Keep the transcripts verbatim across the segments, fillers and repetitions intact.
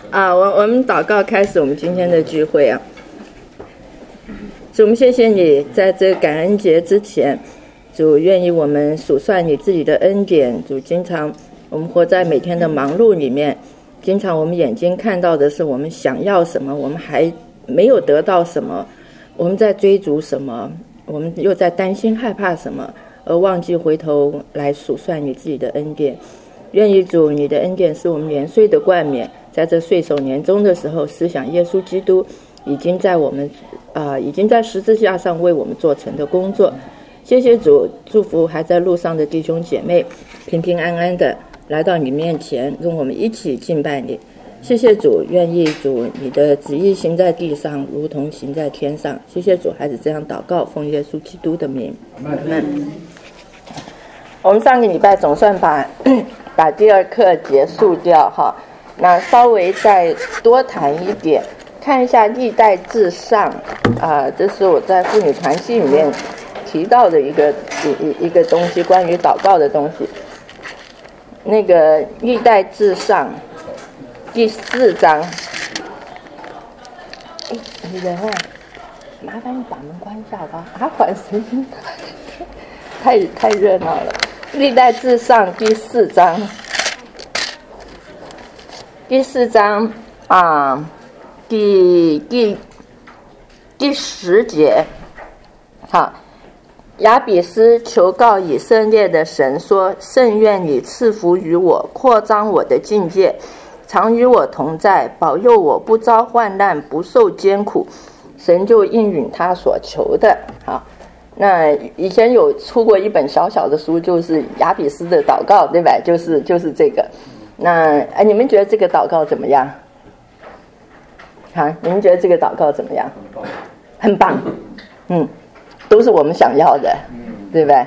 啊，我我们祷告开始我们今天的聚会啊。主，我们谢谢你，在这感恩节之前，主愿意我们数算你自己的恩典。主，经常我们活在每天的忙碌里面，经常我们眼睛看到的是我们想要什么，我们还没有得到什么，我们在追逐什么，我们又在担心害怕什么，而忘记回头来数算你自己的恩典。愿意主，你的恩典是我们年岁的冠冕，在这岁首年终的时候，思想耶稣基督已经在我们啊、呃，已经在十字架上为我们做成的工作。谢谢主，祝福还在路上的弟兄姐妹平平安安的来到你面前，让我们一起敬拜你。谢谢主，愿意主你的旨意行在地上，如同行在天上。谢谢主，孩子这样祷告，奉耶稣基督的名。阿们。我们上个礼拜总算把把第二课结束掉哈，那稍微再多谈一点，看一下历代志上啊、呃，这是我在妇女团契里面提到的一个一一一个东西，关于祷告的东西。那个历代志上第四章，哎，你人啊，麻烦你把门关一下吧，阿管声音太太热闹了。历代志上第四章，第四章啊，第第第十节，好，亚比斯求告以色列的神说：“甚愿你赐福于我，扩张我的境界，常与我同在，保佑我不遭患难，不受艰苦。”神就应允他所求的。好。那以前有出过一本小小的书，就是亚比斯的祷告，对吧？就是就是这个。那哎，你们觉得这个祷告怎么样？啊，你们觉得这个祷告怎么样？很棒，嗯，都是我们想要的，对吧？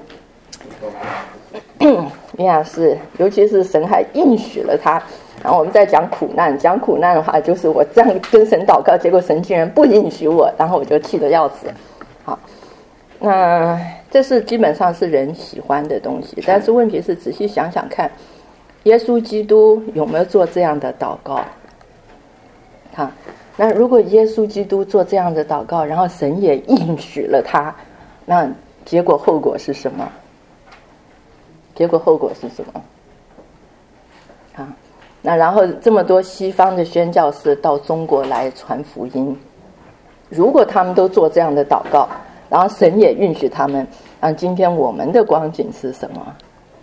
一样是，尤其是神还应许了他。然后我们在讲苦难，讲苦难的话，就是我这样跟神祷告，结果神竟然不应许我，然后我就气得要死。好。那这是基本上是人喜欢的东西，但是问题是仔细想想看，耶稣基督有没有做这样的祷告？好，那如果耶稣基督做这样的祷告，然后神也应许了他，那结果后果是什么？结果后果是什么？好，那然后这么多西方的宣教士到中国来传福音，如果他们都做这样的祷告，然后神也允许他们，啊，今天我们的光景是什么？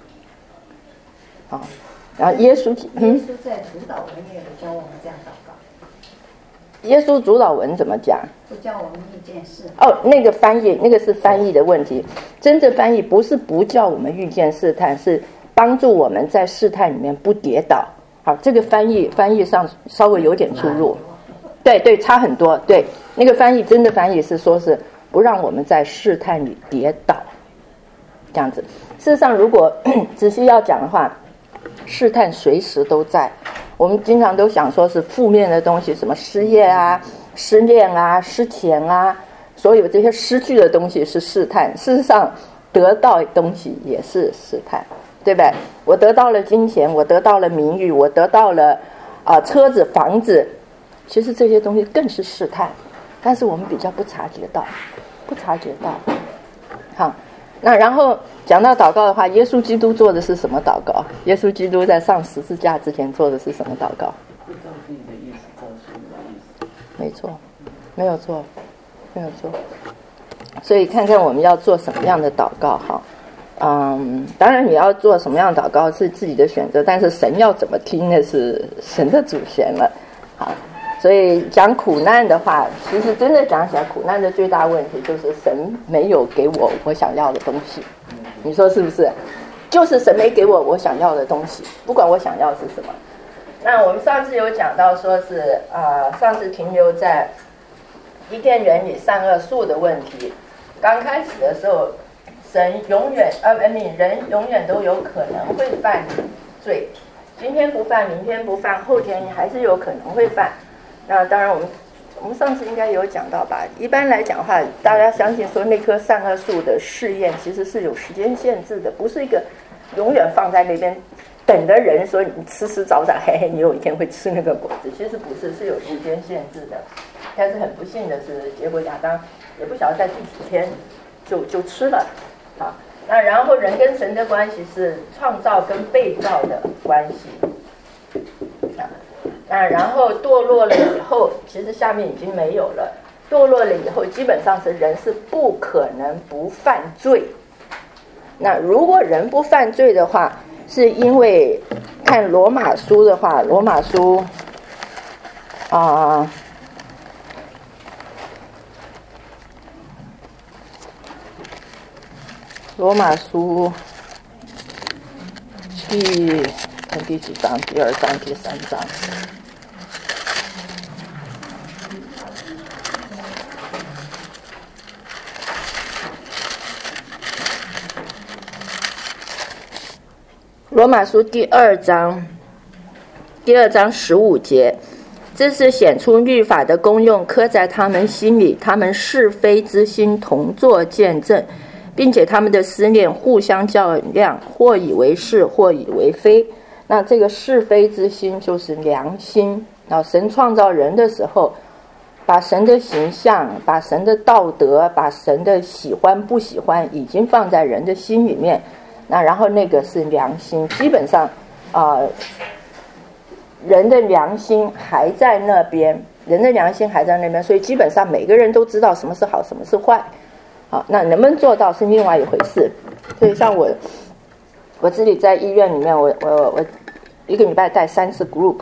好，然后耶稣， 嗯，耶稣在主导文也有教我们这样祷告。 耶稣主导文怎么讲？ 不叫我们遇见试探。哦，那个翻译，那个是翻译的问题。真正翻译不是不叫我们遇见试探，是帮助我们在试探里面不跌倒。好，这个翻译翻译上稍微有点出入。对对，差很多。对，那个翻译真的翻译是说是。不让我们在试探里跌倒，这样子。事实上，如果仔细要讲的话，试探随时都在。我们经常都想说是负面的东西，什么失业啊、失恋啊、失钱啊，所有这些失去的东西是试探。事实上，得到东西也是试探，对吧？我得到了金钱，我得到了名誉，我得到了啊、呃、车子、房子，其实这些东西更是试探。但是我们比较不察觉到，不察觉到。好，那然后讲到祷告的话，耶稣基督做的是什么祷告？耶稣基督在上十字架之前做的是什么祷告？没错，没有错，没有错。所以看看我们要做什么样的祷告哈。嗯，当然你要做什么样的祷告是自己的选择，但是神要怎么听那是神的主权了。好。所以讲苦难的话，其实真的讲起来，苦难的最大问题就是神没有给我我想要的东西。你说是不是？就是神没给我我想要的东西，不管我想要是什么。那我们上次有讲到说是啊、呃，上次停留在伊甸园里善恶树的问题。刚开始的时候，神永远呃，你人永远都有可能会犯罪，今天不犯，明天不犯，后天还是有可能会犯。那当然我们我们上次应该有讲到吧，一般来讲的话，大家相信说那棵善恶树的试验其实是有时间限制的，不是一个永远放在那边等着人说你吃吃早早，嘿嘿，你有一天会吃那个果子。其实不是，是有时间限制的。但是很不幸的是，结果亚当也不晓得在第几天就就吃了。好，那然后人跟神的关系是创造跟被造的关系。啊，那然后堕落了以后，其实下面已经没有了。堕落了以后，基本上是人是不可能不犯罪。那如果人不犯罪的话，是因为看罗马书的话，罗马书啊、呃，罗马书第第几章？第二章、第三章。罗马书第二章，第二章十五节，这是显出律法的功用，刻在他们心里，他们是非之心同作见证，并且他们的思念互相较量，或以为是，或以为非。那这个是非之心就是良心。然后神创造人的时候，把神的形象，把神的道德，把神的喜欢不喜欢已经放在人的心里面。那然后那个是良心，基本上啊、呃，人的良心还在那边，人的良心还在那边，所以基本上每个人都知道什么是好，什么是坏。好，那能不能做到是另外一回事。所以像我，我自己在医院里面，我我我一个礼拜带三次 group，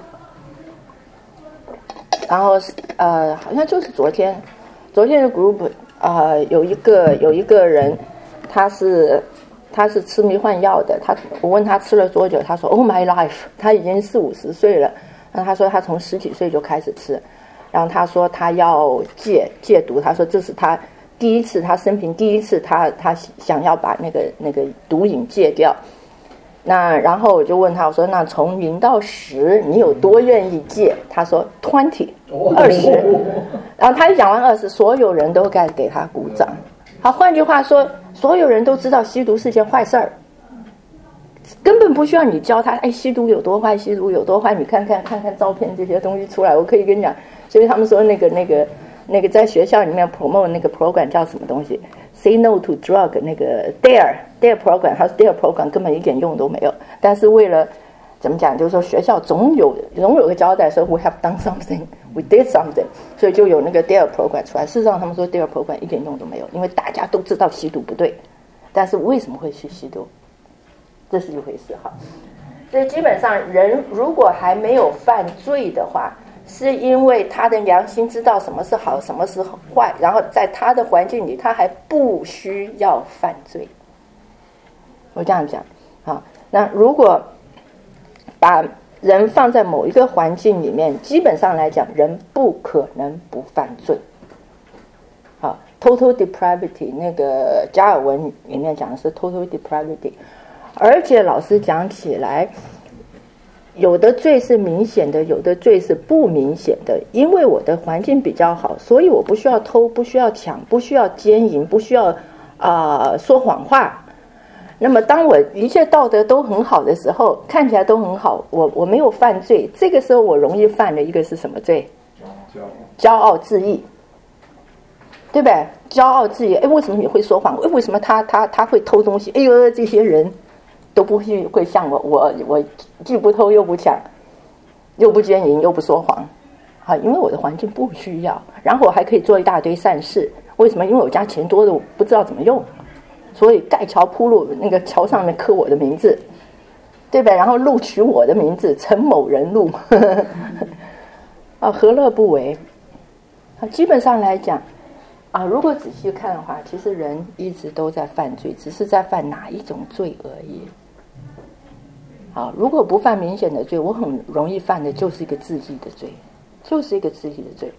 然后呃，好像就是昨天，昨天的 group 啊、呃，有一个有一个人，他是。他是吃迷幻药的，他我问他吃了多久，他说 Oh my life， 他已经四五十岁了。那他说他从十几岁就开始吃，然后他说他要戒戒毒，他说这是他第一次，他生平第一次他他想要把那个那个毒瘾戒掉。那然后我就问他，我说那从零到十你有多愿意戒？他说 twenty 二十，然后他一讲完二十，所有人都该给他鼓掌。好，换句话说，所有人都知道吸毒是件坏事儿，根本不需要你教他。哎，吸毒有多坏，吸毒有多坏，你看看看看照片这些东西出来，我可以跟你讲。所以他们说那个那个那个在学校里面 promote 那个 program 叫什么东西 ？Say no to drug 那个 Dare Dare program， 他说 Dare program 根本一点用都没有。但是为了怎么讲，就是说学校总有总有个交代说 we have done something。We did something， 所以就有那个 Dare program 出来。事实上，他们说 Dare program 一点用都没有，因为大家都知道吸毒不对，但是为什么会去吸毒，这是一回事哈。所以基本上，人如果还没有犯罪的话，是因为他的良心知道什么是好，什么是坏，然后在他的环境里，他还不需要犯罪。我这样讲啊，那如果把人放在某一个环境里面，基本上来讲，人不可能不犯罪。好 ，total depravity 那个加尔文里面讲的是 total depravity， 而且老师讲起来，有的罪是明显的，有的罪是不明显的。因为我的环境比较好，所以我不需要偷，不需要抢，不需要奸淫，不需要啊、呃、说谎话。那么当我一切道德都很好的时候，看起来都很好，我我没有犯罪，这个时候我容易犯的一个是什么罪？骄傲自义，对不对？骄傲自义，哎，为什么你会说谎？为什么他他他会偷东西？哎呦，这些人都不会会像我，我我既不偷又不抢，又不奸淫又不说谎，啊，因为我的环境不需要，然后我还可以做一大堆善事。为什么？因为我家钱多的我不知道怎么用。所以盖桥铺路，那个桥上面刻我的名字，对不对？然后录取我的名字，陈某人录，啊，何乐不为？啊，基本上来讲，啊，如果仔细看的话，其实人一直都在犯罪，只是在犯哪一种罪而已。好，如果不犯明显的罪，我很容易犯的就是一个自义的罪，就是一个自义的罪。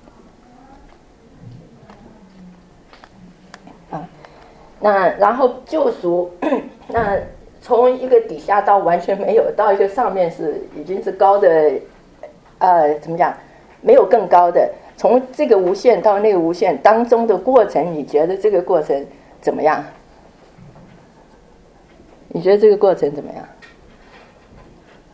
啊。那然后救赎，那从一个底下到完全没有，到一个上面是已经是高的，呃，怎么讲？没有更高的。从这个无限到那个无限当中的过程，你觉得这个过程怎么样？你觉得这个过程怎么样？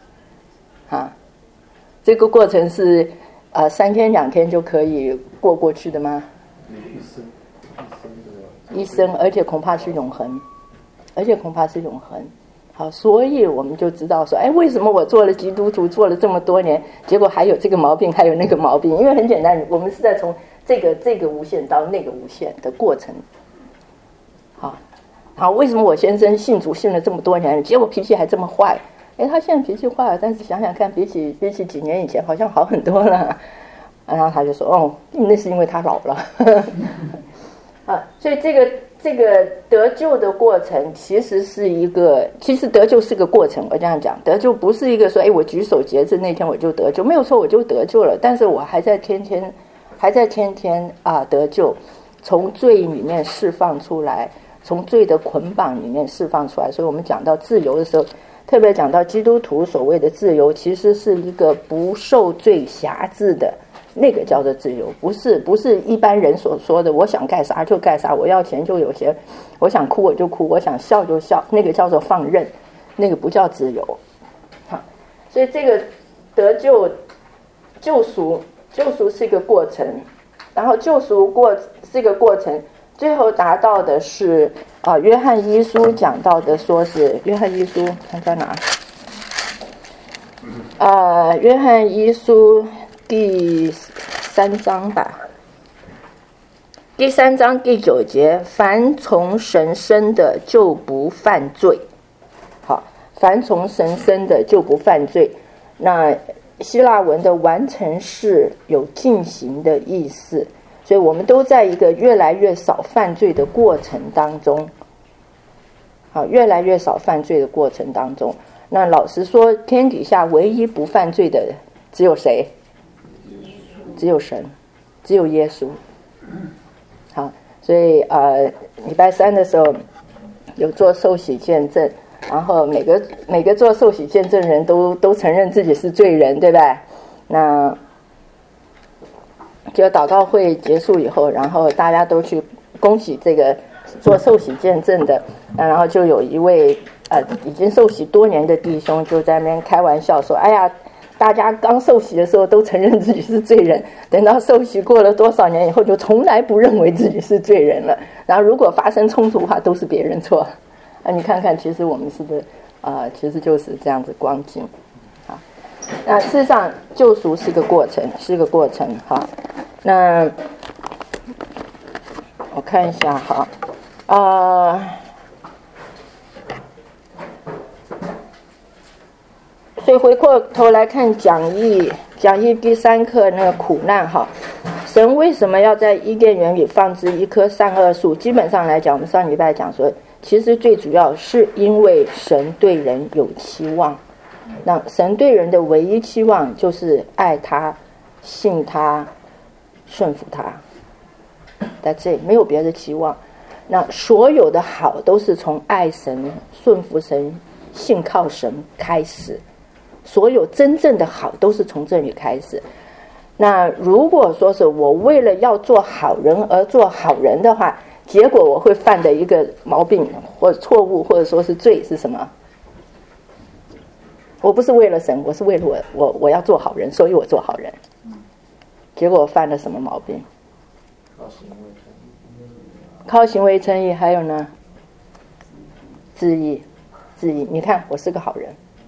啊，这个过程是呃三天两天就可以过过去的吗？ 一生一生，而且恐怕是永恒，而且恐怕是永恒。好，所以我们就知道说，哎，为什么我做了基督徒做了这么多年，结果还有这个毛病，还有那个毛病？因为很简单，我们是在从这个这个无限到那个无限的过程。好，好，为什么我先生信主信了这么多年，结果脾气还这么坏？哎，他现在脾气坏了，但是想想看，比起比起几年以前，好像好很多了。然后他就说，哦，那是因为他老了。啊，所以这个这个得救的过程其实是一个，其实得救是个过程。我这样讲，得救不是一个说，哎，我举手节制那天我就得救，没有错，我就得救了。但是我还在天天，还在天天啊得救，从罪里面释放出来，从罪的捆绑里面释放出来。所以我们讲到自由的时候，特别讲到基督徒所谓的自由，其实是一个不受罪辖制的。那个叫做自由，不是不是一般人所说的我想干啥就干啥，我要钱就有钱，我想哭我就哭，我想笑就笑，那个叫做放任，那个不叫自由。好，所以这个得救救赎救赎是一个过程，然后救赎过是一个过程，最后达到的是啊、呃，约翰一书讲到的，说是约翰一书看在哪？啊、呃，约翰一书。第三章吧，第三章第九节，凡从神生的就不犯罪。好，凡从神生的就不犯罪。那希腊文的完成式有进行的意思，所以我们都在一个越来越少犯罪的过程当中。好，越来越少犯罪的过程当中。那老实说，天底下唯一不犯罪的只有谁？只有神，只有耶稣。好，所以呃，礼拜三的时候有做受洗见证，然后每个每个做受洗见证人都都承认自己是罪人，对吧？那就祷告会结束以后，然后大家都去恭喜这个做受洗见证的，然后就有一位呃已经受洗多年的弟兄就在那边开玩笑说：“哎呀。”大家刚受洗的时候都承认自己是罪人，等到受洗过了多少年以后，就从来不认为自己是罪人了。然后如果发生冲突的话，都是别人错。啊，你看看，其实我们是不是啊、呃？其实就是这样子光景。好，那事实上救赎是个过程，是个过程。好，那我看一下，好，啊、呃。所以回过头来看讲义，讲义第三课那个苦难哈，神为什么要在伊甸园里放置一棵善恶树？基本上来讲，我们上礼拜讲说，其实最主要是因为神对人有期望。那神对人的唯一期望就是爱他、信他、顺服他。That's it，没有别的期望。那所有的好都是从爱神、顺服神、信靠神开始。所有真正的好都是从这里开始。那如果说是我为了要做好人而做好人的话，结果我会犯的一个毛病或者错误或者说是罪是什么？我不是为了神，我是为了我我我要做好人，所以我做好人。结果我犯了什么毛病？ 靠行为称义。 靠行为称义，还有呢？自义，自义。你看，我是个好人。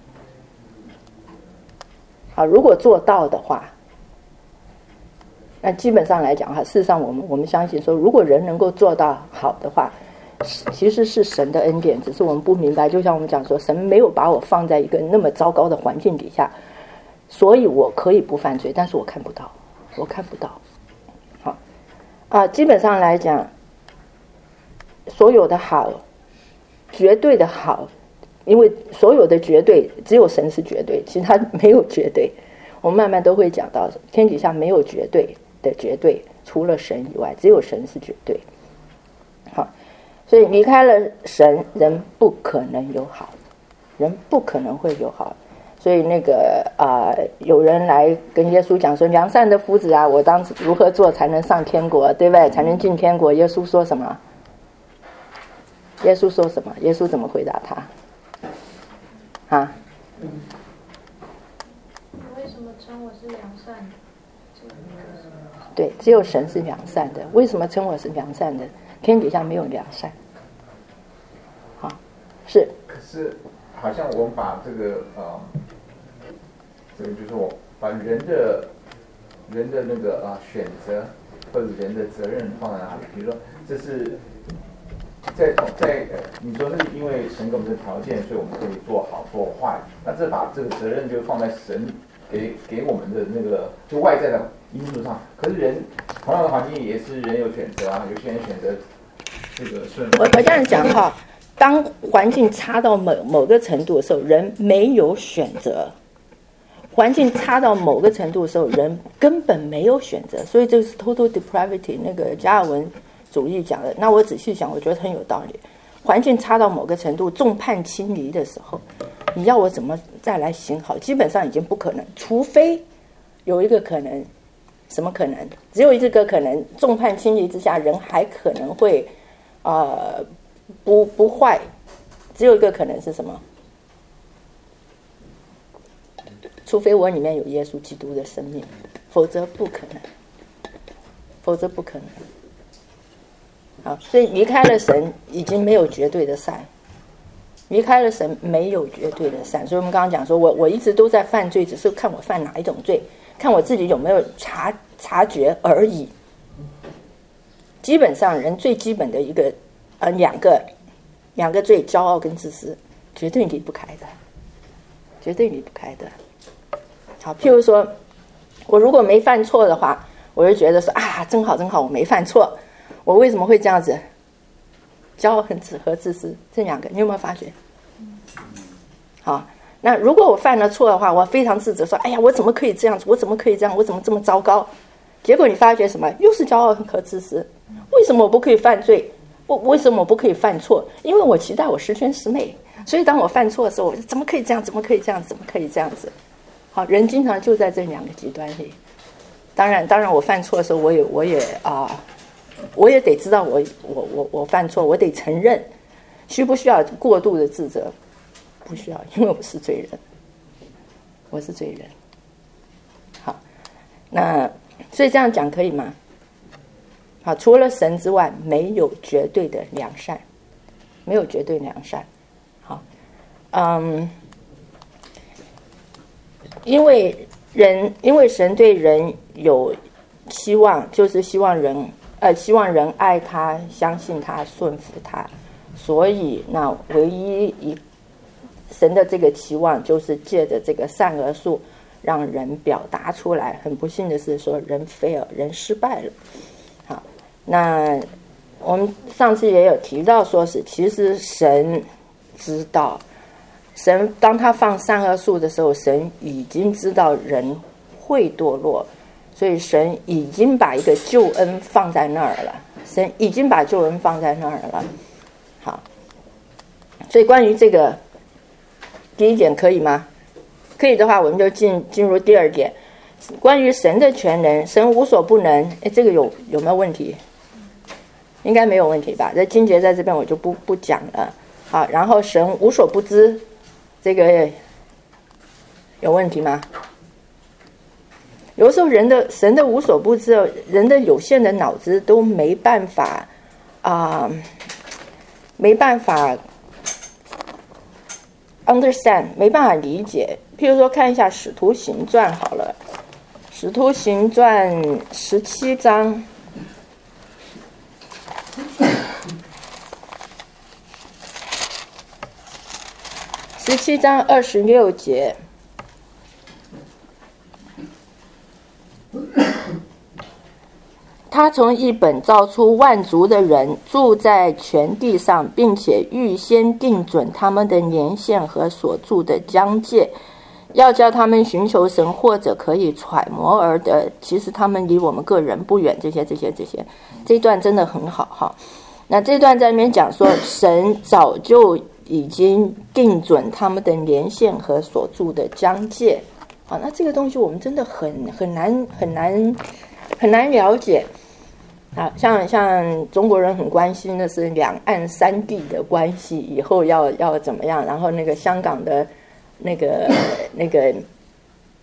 好，如果做到的话，那基本上来讲哈，事实上我们我们相信说，如果人能够做到好的话，其实是神的恩典，只是我们不明白。就像我们讲说，神没有把我放在一个那么糟糕的环境底下，所以我可以不犯罪，但是我看不到，我看不到。好啊，基本上来讲，所有的好，绝对的好。因为所有的绝对只有神是绝对，其他没有绝对。我们慢慢都会讲到，天底下没有绝对的绝对，除了神以外，只有神是绝对。好，所以离开了神，人不可能有好，人不可能会有好。所以那个啊、呃，有人来跟耶稣讲说：“良善的夫子啊，我当如何做才能上天国？对不对？才能进天国？”耶稣说什么？耶稣说什么？耶稣怎么回答他？啊， 对，只有神是良善的。为什么称我是良善的？天底下没有良善。好，是。 可是好像我们把这个呃，这个就是我把人的人的那个啊、呃、选择或者人的责任放在哪里？比如说，这是在在呃，你说是因为神给我们的条件，所以我们可以做好做坏，那这把这个责任就放在神给给我们的那个就外在的因素上。可是人同样的环境也是人有选择啊，有些人选择这个顺。 我我这样讲哈，当环境差到某某个程度的时候，人没有选择。环境差到某个程度的时候，人根本没有选择，所以这是 total depravity 那个加尔文主义讲的。那我仔细想，我觉得很有道理。环境差到某个程度，众叛亲离的时候，你要我怎么再来行好？基本上已经不可能，除非有一个可能，什么可能？只有一个可能，众叛亲离之下，人还可能会呃不不坏。只有一个可能是什么？除非我里面有耶稣基督的生命，否则不可能，否则不可能。好，所以离开了神，已经没有绝对的善。离开了神，没有绝对的善。所以我们刚刚讲说，我我一直都在犯罪，只是看我犯哪一种罪，看我自己有没有察察觉而已。基本上，人最基本的一个呃两个两个罪，骄傲跟自私，绝对离不开的，绝对离不开的。好，譬如说，我如果没犯错的话，我就觉得说啊，真好真好，我没犯错。我为什么会这样子？骄傲和自和自私这两个，你有没有发觉？好，那如果我犯了错的话，我非常自责，说哎呀，我怎么可以这样子？我怎么可以这样？我怎么这么糟糕？结果你发觉什么？又是骄傲和自私。为什么我不可以犯罪？我为什么我不可以犯错？因为我期待我十全十美，所以当我犯错的时候，我怎么可以这样？怎么可以这样？怎么可以这样子？好，人经常就在这两个极端里。当然，当然，我犯错的时候，我也，我也啊、呃，我也得知道我，我，我，我犯错，我得承认。需不需要过度的自责？不需要，因为我是罪人，我是罪人。好，那所以这样讲可以吗？好，除了神之外，没有绝对的良善，没有绝对良善。好，嗯。因为人，因为神对人有希望，就是希望人，呃，希望人爱他、相信他、顺服他，所以那唯一一神的这个期望，就是借着这个善恶树，让人表达出来。很不幸的是，说人 fail， 人失败了。好，那我们上次也有提到，说是其实神知道。神当他放善恶树的时候，神已经知道人会堕落，所以神已经把一个救恩放在那儿了。神已经把救恩放在那儿了。好，所以关于这个第一点可以吗？可以的话，我们就进进入第二点，关于神的全能，神无所不能。哎，这个有有没有问题？应该没有问题吧？这经节在这边我就不不讲了。好，然后神无所不知。这个有问题吗？有时候人的神的无所不知，人的有限的脑子都没办法啊、呃，没办法 understand， 没办法理解。譬如说，看一下《使徒行传》好了，《使徒行传》十七章。十七章二十六节，他从一本造出万族的人，住在全地上，并且预先定准他们的年限和所住的疆界，要叫他们寻求神，或者可以揣摩而得。其实他们离我们个人不远，这些这些这些，这一段真的很好哈。那这段在里面讲说，神早就已经定准他们的年限和所住的疆界。好，那这个东西我们真的很很难很难很难了解。啊，像像中国人很关心的是两岸三地的关系，以后要要怎么样？然后那个香港的那个那个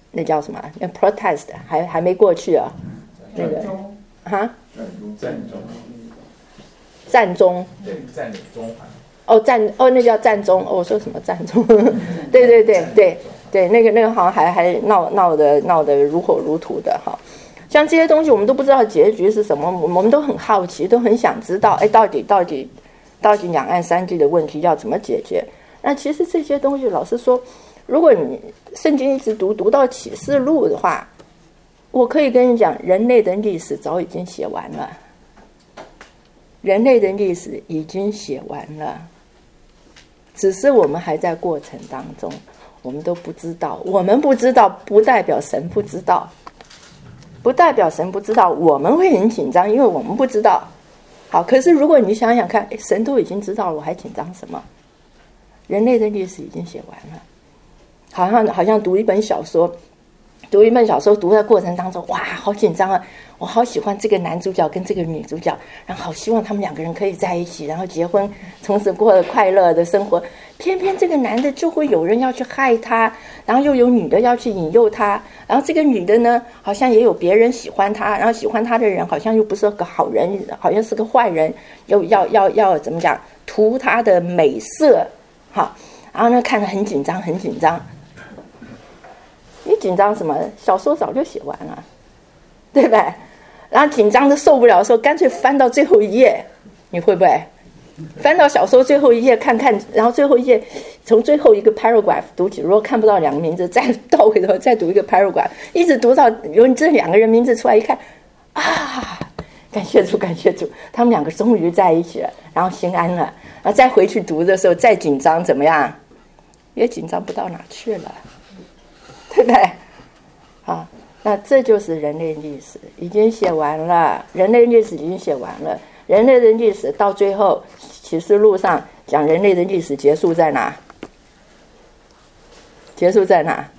那叫什么？那 protest 还还没过去啊，那个哈， 战中， 战中， 对，占领中环。 哦，战哦，那叫战中。哦，我说什么战中？对对对对对，那个那个好像还还闹闹得闹得如火如荼的哈。像这些东西，我们都不知道结局是什么，我们都很好奇，都很想知道，哎，到底到底到底两岸三地的问题要怎么解决？那其实这些东西，老实说，如果你圣经一直读读到启示录的话，我可以跟你讲，人类的历史早已经写完了，人类的历史已经写完了，只是我们还在过程当中，我们都不知道。我们不知道，不代表神不知道，不代表神不知道。我们会很紧张，因为我们不知道。好，可是如果你想想看，神都已经知道了，我还紧张什么？人类的历史已经写完了，好像好像读一本小说，读一本小说读的过程当中，哇，好紧张啊！我好喜欢这个男主角跟这个女主角，然后好希望他们两个人可以在一起，然后结婚，从此过了快乐的生活。偏偏这个男的就会有人要去害他，然后又有女的要去引诱他，然后这个女的呢，好像也有别人喜欢他，然后喜欢他的人好像又不是个好人，好像是个坏人，又要要要怎么讲，图他的美色。好，然后呢，看得很紧张，很紧张。你紧张什么？小说早就写完了，对不对？然后紧张的受不了的时候，干脆翻到最后一页，你会不会翻到小说最后一页看看？然后最后一页从最后一个 paragraph 读起，如果看不到两个名字，再倒回头再读一个 paragraph， 一直读到有这两个人名字出来，一看啊，感谢主，感谢主，他们两个终于在一起了，然后心安了。然后再回去读的时候再紧张怎么样？也紧张不到哪去了，对不对？好，那这就是人类历史已经写完了，人类历史已经写完了。人类的历史到最后，启示录上讲人类的历史结束在哪？结束在哪？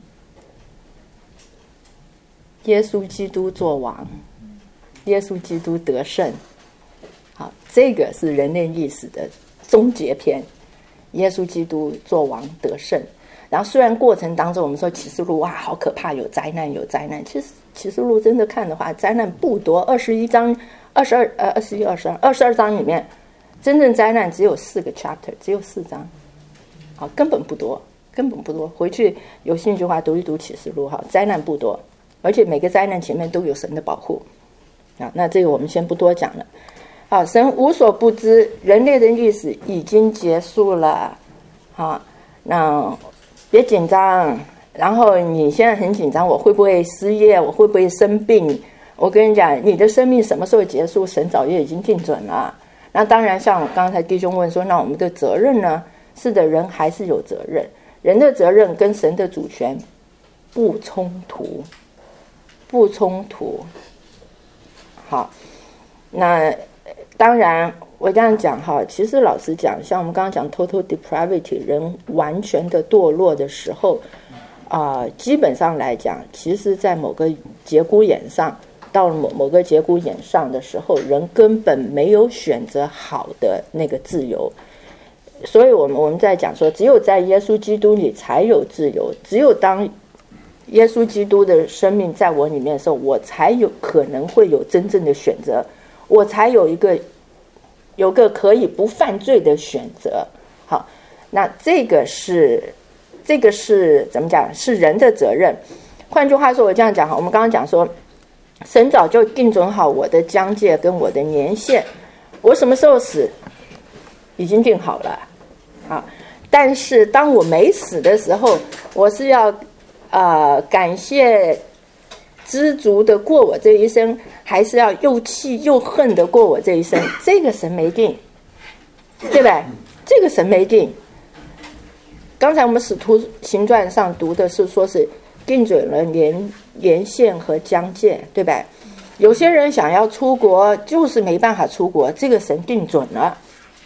耶稣基督作王，耶稣基督得胜。好，这个是人类历史的终结篇，耶稣基督作王得胜。然后虽然过程当中我们说启示录哇好可怕，有灾难有灾难，其实启示录真的看的话灾难不多，二十一章二十二呃二十一二十二二十二章里面真正灾难只有四个 chapter， 只有四章，好，根本不多，根本不多。回去有兴趣的话读一读启示录，哈，灾难不多，而且每个灾难前面都有神的保护啊。那这个我们先不多讲了。好，神无所不知，人类的历史已经结束了。好，那别紧张。然后你现在很紧张，我会不会失业？我会不会生病？我跟你讲，你的生命什么时候结束，神早就已经定准了。那当然，像刚才弟兄问说，那我们的责任呢？是的，人还是有责任，人的责任跟神的主权不冲突，不冲突。好，那当然我这样讲哈，其实老实讲，像我们刚刚讲 total depravity， 人完全的堕落的时候啊、呃，基本上来讲，其实在某个节骨眼上，到了某某个节骨眼上的时候，人根本没有选择好的那个自由。所以我们我们在讲说，只有在耶稣基督里才有自由，只有当耶稣基督的生命在我里面的时候，我才有可能会有真正的选择，我才有一个有个可以不犯罪的选择。好，那这个是这个是怎么讲？是人的责任。换句话说，我这样讲哈，我们刚刚讲说，神早就定准好我的疆界跟我的年限，我什么时候死已经定好了啊。但是当我没死的时候，我是要呃感谢知足的过我这一生，还是要又气又恨的过我这一生？这个神没定，对吧？这个神没定。刚才我们使徒行传上读的是说是定准了年年限和疆界，对吧？有些人想要出国就是没办法出国，这个神定准了。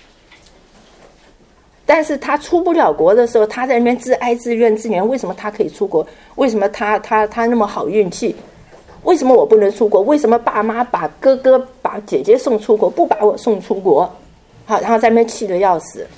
但是他出不了国的时候，他在那边自哀自怨自怜，为什么他可以出国？为什么他他他那么好运气？为什么我不能出国？为什么爸妈把哥哥把姐姐送出国，不把我送出国？好，然后在那边气得要死。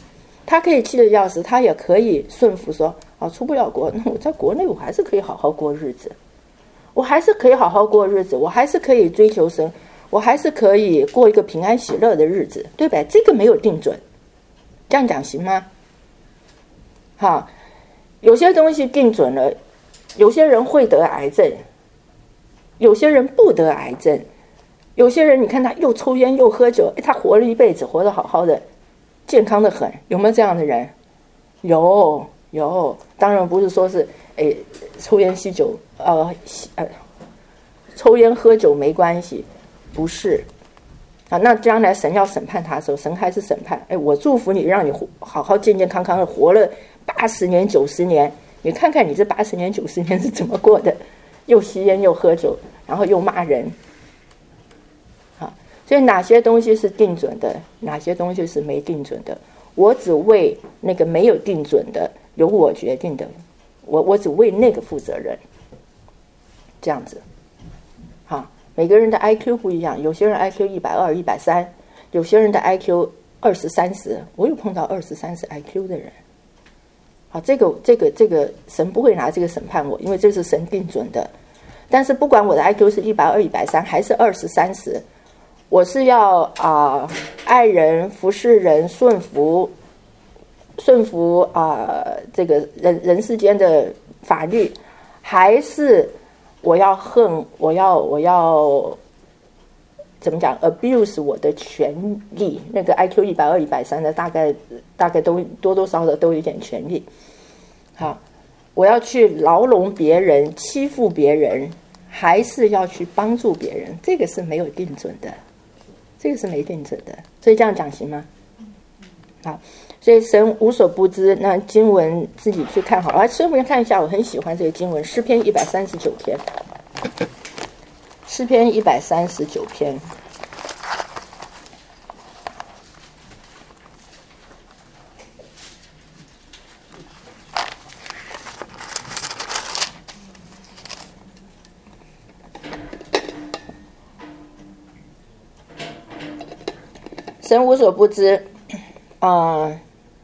他可以气得要死，他也可以顺服说，啊，出不了国，那我在国内我还是可以好好过日子，我还是可以好好过日子，我还是可以追求神，我还是可以过一个平安喜乐的日子，对吧？这个没有定准，这样讲行吗？好，有些东西定准了，有些人会得癌症，有些人不得癌症，有些人你看他又抽烟又喝酒，他活了一辈子，活得好好的，健康的很，有没有这样的人？有有，当然不是说是诶抽烟吸酒呃呃抽烟喝酒没关系，不是啊。那将来神要审判他的时候，神还是审判。哎，我祝福你，让你好好健健康康的活了八十年九十年，你看看你这八十年九十年是怎么过的，又吸烟又喝酒，然后又骂人。好，所以哪些东西是定准的，哪些东西是没定准的，我只为那个没有定准的，由我决定的，我我只为那个负责任，这样子。好，每个人的 I Q 不一样，有些人 I Q 一百二、一百三，有些人的 I Q 二十三十，我有碰到二十三十 I Q 的人。好，这个这个这个神不会拿这个审判我，因为这是神定准的。但是不管我的 I Q 是一百二、一百三还是二十三十，我是要啊、呃、爱人、服侍人、顺服、顺服啊、呃、这个人人世间的法律，还是我要恨，我要我要怎么讲 abuse 我的权利？那个 I Q 一百二、一百三的，大概大概都多多少少都有点权利。好，我要去牢笼别人、欺负别人，还是要去帮助别人？这个是没有定准的，这个是没定准的。所以这样讲行吗？好，所以神无所不知。那经文自己去看好了。顺便看一下，我很喜欢这个经文，诗篇一百三十九篇。诗篇一百三十九篇。神无所不知啊、呃，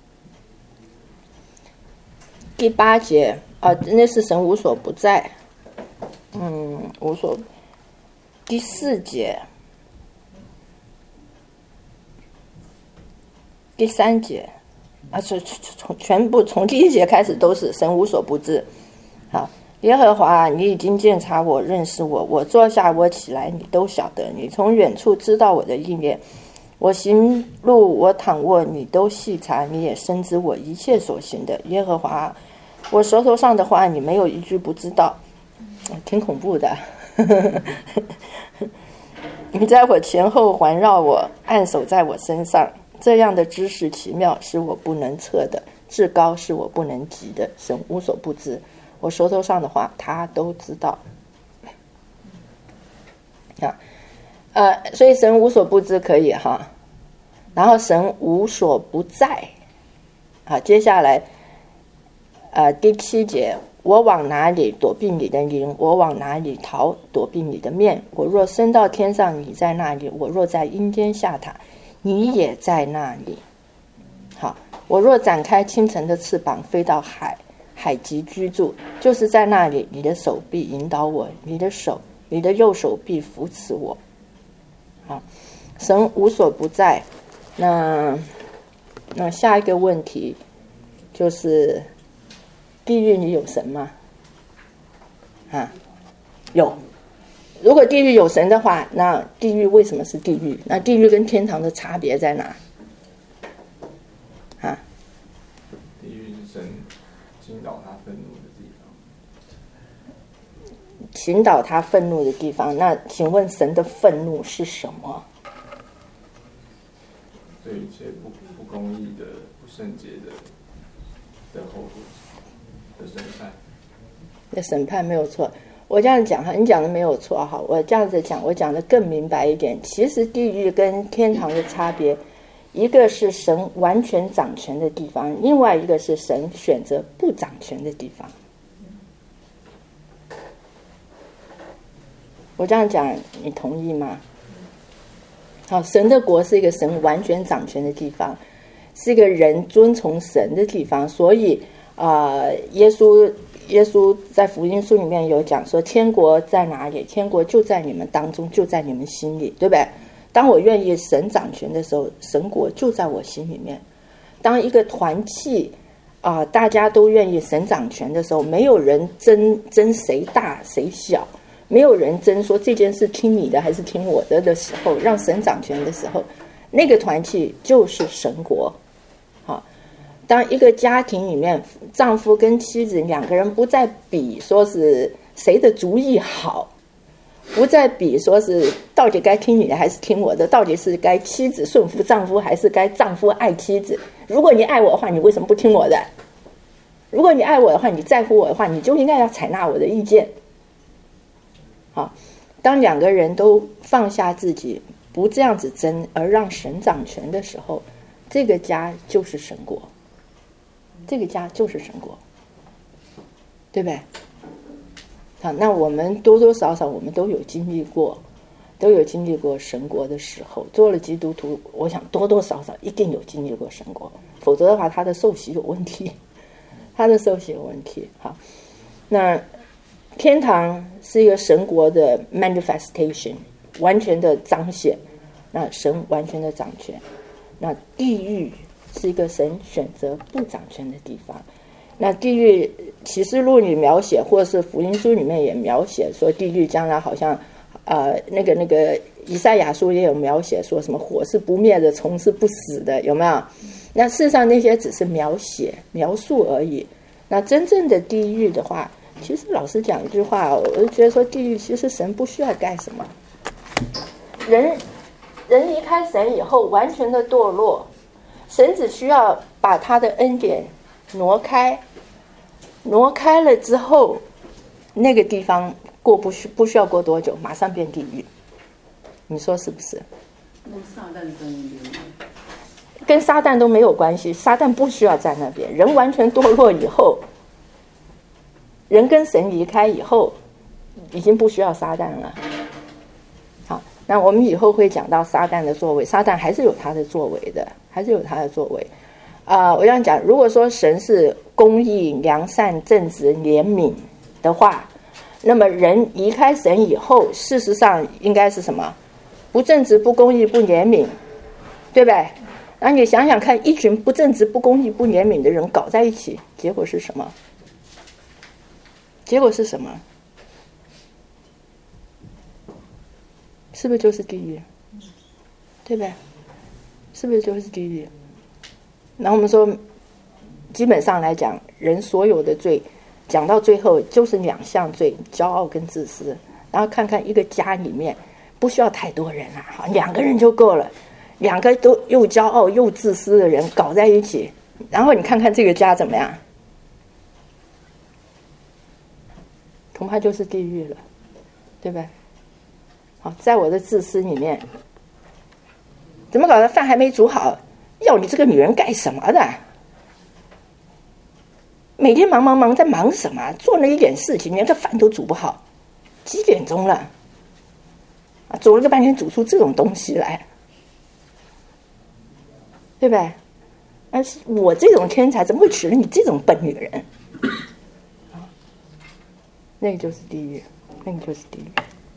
第八节啊、呃，那是神无所不在，嗯，无所。第四节，第三节，啊，从从全部从第一节开始都是神无所不知。好，耶和华，你已经鉴察我，认识我，我坐下，我起来，你都晓得，你从远处知道我的意念。我行路，我躺卧，你都细察，你也深知我一切所行的。耶和华，我舌头上的话，你没有一句不知道，挺恐怖的。你在我前后环绕我，按手在我身上，这样的知识奇妙，是我不能测的，至高是我不能及的。神无所不知，我舌头上的话，他都知道。啊。呃，所以神无所不知可以哈，然后神无所不在，好，接下来，呃，第七节，我往哪里躲避你的灵？我往哪里逃躲避你的面？我若升到天上，你在那里；我若在阴间下榻，你也在那里。好，我若展开清晨的翅膀，飞到海海极居住，就是在那里，你的手臂引导我，你的手，你的右手臂扶持我。好，神无所不在。那那下一个问题就是，地狱里有神吗？啊，有。如果地狱有神的话，那地狱为什么是地狱？那地狱跟天堂的差别在哪？啊？ 地狱是神倾倒他愤怒的地方。 倾倒他愤怒的地方，那请问神的愤怒是什么？ 对一切不不公义的、不圣洁的的后果的审判。 的审判没有错。我这样讲哈，你讲的没有错哈。我这样子讲，我讲的更明白一点。其实地狱跟天堂的差别，一个是神完全掌权的地方，另外一个是神选择不掌权的地方。我这样讲，你同意吗？好，神的国是一个神完全掌权的地方， 是一个人遵从神的地方。所以啊、呃，耶稣耶稣在福音书里面有讲说，天国在哪里？天国就在你们当中，就在你们心里，对不对？当我愿意神掌权的时候，神国就在我心里面。当一个团契啊、呃，大家都愿意神掌权的时候，没有人争争谁大谁小，没有人争说这件事听你的还是听我的的时候，让神掌权的时候，那个团契就是神国。好，当一个家庭里面，丈夫跟妻子两个人不再比说是谁的主意好，不再比说是到底该听你的还是听我的，到底是该妻子顺服丈夫还是该丈夫爱妻子。如果你爱我的话，你为什么不听我的？如果你爱我的话，你在乎我的话，你就应该要采纳我的意见。好，当两个人都放下自己，不这样子争，而让神掌权的时候，这个家就是神国，这个家就是神国，对不对？好，那我们多多少少我们都有经历过，都有经历过神国的时候。做了基督徒，我想多多少少一定有经历过神国，否则的话，他的受洗有问题，他的受洗有问题。好，那天堂是一个神国的 manifestation， 完全的彰显，那神完全的掌权。那地狱是一个神选择不掌权的地方。那地狱启示录里描写，或者是福音书里面也描写说，地狱将来好像呃那个那个以赛亚书也有描写说什么火是不灭的，虫是不死的，有没有？那事实上那些只是描写描述而已。那真正的地狱的话，其实老实讲一句话，我就觉得说地狱其实神不需要干什么。人人离开神以后完全的堕落，神只需要把他的恩典挪开，挪开了之后，那个地方过不需不需要过多久，马上变地狱。你说是不是？ 跟撒旦争一边吗？ 跟撒旦都没有关系，撒旦不需要在那边。人完全堕落以后，人跟神离开以后，已经不需要撒旦了。好，那我们以后会讲到撒旦的作为，撒旦还是有他的作为的，还是有他的作为。啊、呃，我想讲，如果说神是公义、良善、正直、怜悯的话，那么人离开神以后，事实上应该是什么？不正直、不公义、不怜悯，对不对？那你想想看，一群不正直、不公义、不怜悯的人搞在一起，结果是什么？结果是什么？是不是就是地狱？对不对？是不是就是地狱？然后我们说，基本上来讲，人所有的罪，讲到最后就是两项罪：骄傲跟自私。然后看看一个家里面，不需要太多人啦、啊，两个人就够了。两个都又骄傲又自私的人搞在一起，然后你看看这个家怎么样？恐怕就是地狱了，对不对？好，在我的自私里面，怎么搞的？饭还没煮好，要你这个女人干什么的？每天忙忙忙，在忙什么？做了一点事情，连个饭都煮不好。几点钟了？啊，煮了个半天，煮出这种东西来，对不对？但是我这种天才，怎么会娶了你这种笨女人？啊，那个就是地狱，那个就是地狱。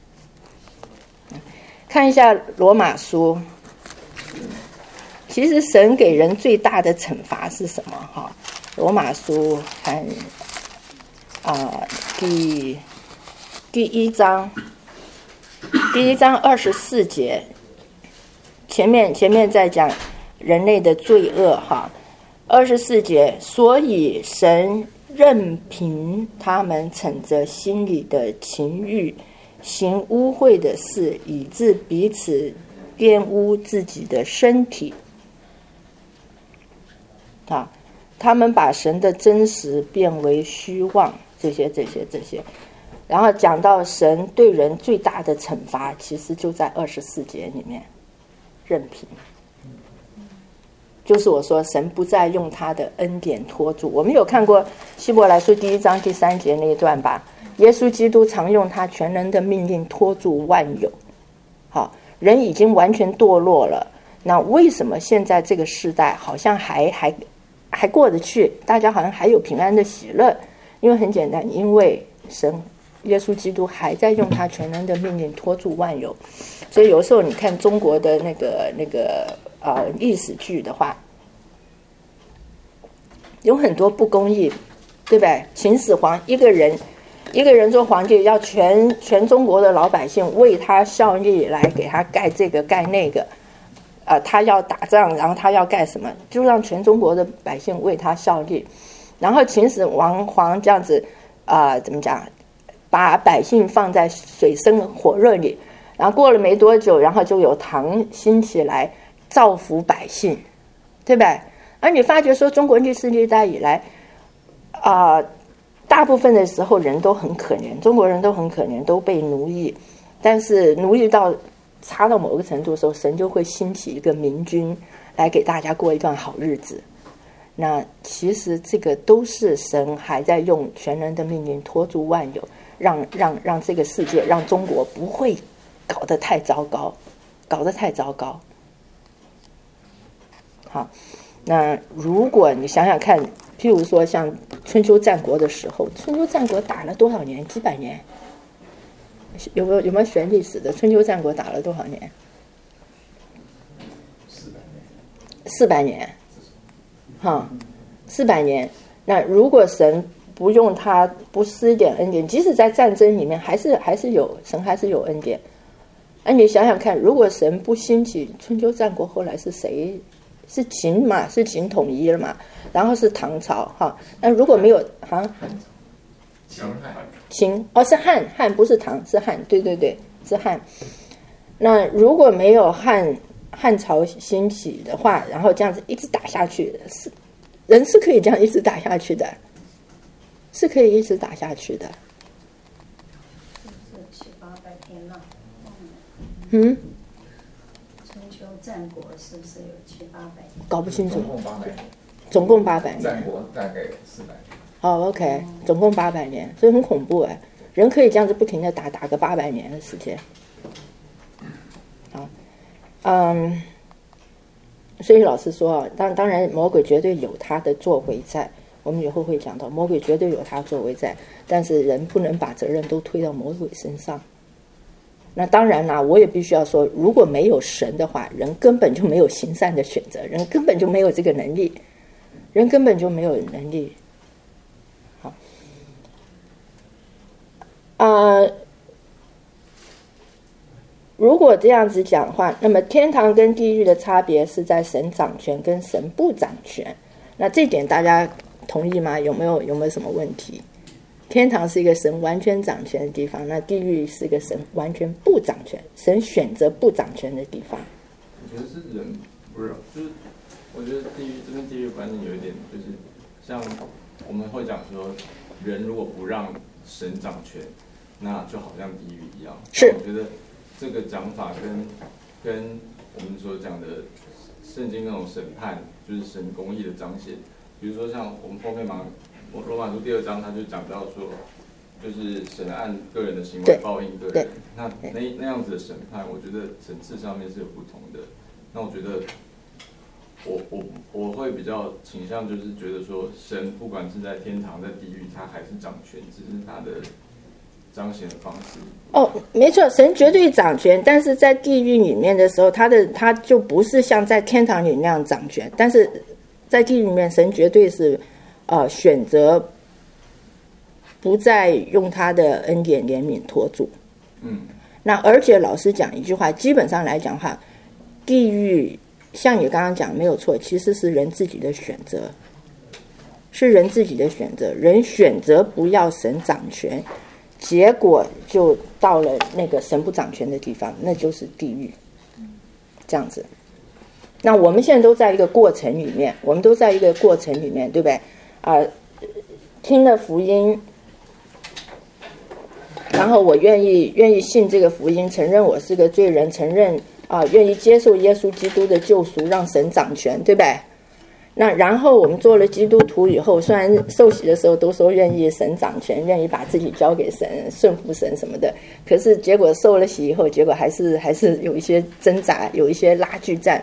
看一下罗马书，其实神给人最大的惩罚是什么？哈，罗马书看啊、呃，第第一章，第一章二十四节，前面前面在讲人类的罪恶哈，二十四节，所以神任凭他们逞着心里的情欲，行污秽的事，以致彼此玷污自己的身体。啊，他们把神的真实变为虚妄，这些这些这些。然后讲到神对人最大的惩罚，其实就在二十四节里面，任凭。就是我说神不再用他的恩典托住。我们有看过希伯来书第一章第三节那一段吧？耶稣基督常用他全能的命令托住万有。好，人已经完全堕落了， 那为什么现在这个时代好像还还还过得去？大家好像还有平安的喜乐？因为很简单，因为神耶稣基督还在用他全能的命令托住万有。所以有时候你看中国的那个那个呃历史剧的话，有很多不公义，对不对？秦始皇一个人一个人做皇帝，要全全中国的老百姓为他效力，来给他盖这个盖那个。呃，他要打仗，然后他要干什么，就让全中国的百姓为他效力。然后秦始皇皇这样子，啊、呃，怎么讲，把百姓放在水深火热里，然后过了没多久，然后就有唐兴起来造福百姓，对不对？而你发觉说，中国历史历代以来，啊、呃，大部分的时候人都很可怜，中国人都很可怜，都被奴役，但是奴役到差到某个程度的时候，神就会兴起一个明君来给大家过一段好日子。那其实这个都是神还在用全能的命令托住万有，让让让这个世界，让中国不会搞得太糟糕，搞得太糟糕。好，那如果你想想看，譬如说像春秋战国的时候，春秋战国打了多少年？几百年？有没有有没有学历史的？春秋战国打了多少年？ 四百年。 四百年，哈，四百年。那如果神不用他不施一点恩典，即使在战争里面，还是还是有神还是有恩典。那你想想看，如果神不兴起春秋战国，后来是谁？是秦嘛？是秦统一了嘛？然后是唐朝哈。那如果没有哈？ 秦汉。 秦哦，是汉，汉不是唐，是汉，对对对，是汉。那如果没有汉汉朝兴起的话，然后这样子一直打下去，是人是可以这样一直打下去的，是可以一直打下去的。 是七八百天了。 嗯。 春秋战国是不是有七八百年？ 搞不清楚。 总共八百年。 总共八百年。 战国大概四百年。 哦 ，OK， 总共八百年，所以很恐怖哎，人可以这样子不停的打，打个八百年的时间。好，嗯，所以老实说啊，当当然魔鬼绝对有他的作为在，我们以后会讲到，魔鬼绝对有他的作为在，但是人不能把责任都推到魔鬼身上。那当然啦，我也必须要说，如果没有神的话，人根本就没有行善的选择，人根本就没有这个能力，人根本就没有能力。呃，如果这样子讲的话，那么天堂跟地狱的差别是在神掌权跟神不掌权。那这点大家同意吗？有没有有没有什么问题？天堂是一个神完全掌权的地方，那地狱是一个神完全不掌权，神选择不掌权的地方。 我觉得是人不让，就是我觉得地狱这边地狱观念有一点，就是像我们会讲说，人如果不让神掌权，那就好像地狱一样。 是， 我觉得这个讲法跟跟我们所讲的圣经那种审判，就是神公义的彰显。比如说像我们后面嘛，罗马书第二章他就讲到说，就是神按个人的行为报应个人。那那那样子的审判，我觉得层次上面是有不同的。那我觉得我我我会比较倾向就是觉得说，神不管是在天堂在地狱，他还是掌权，只是他的彰显的方式。 哦，没错，神绝对掌权，但是在地狱里面的时候，他的他就不是像在天堂里那样掌权，但是在地狱里面，神绝对是呃选择不再用他的恩典怜悯托住。 嗯， 那而且老实讲一句话，基本上来讲的话，地狱像你刚刚讲没有错，其实是人自己的选择，是人自己的选择，人选择不要神掌权，结果就到了那个神不掌权的地方，那就是地狱，这样子。那我们现在都在一个过程里面，我们都在一个过程里面，对不对？啊、呃，听了福音，然后我愿意愿意信这个福音，承认我是个罪人，承认啊、呃，愿意接受耶稣基督的救赎，让神掌权，对不对？那然后我们做了基督徒以后，虽然受洗的时候都说愿意神掌权，愿意把自己交给神，顺服神什么的，可是结果受了洗以后，结果还是还是有一些挣扎，有一些拉锯战。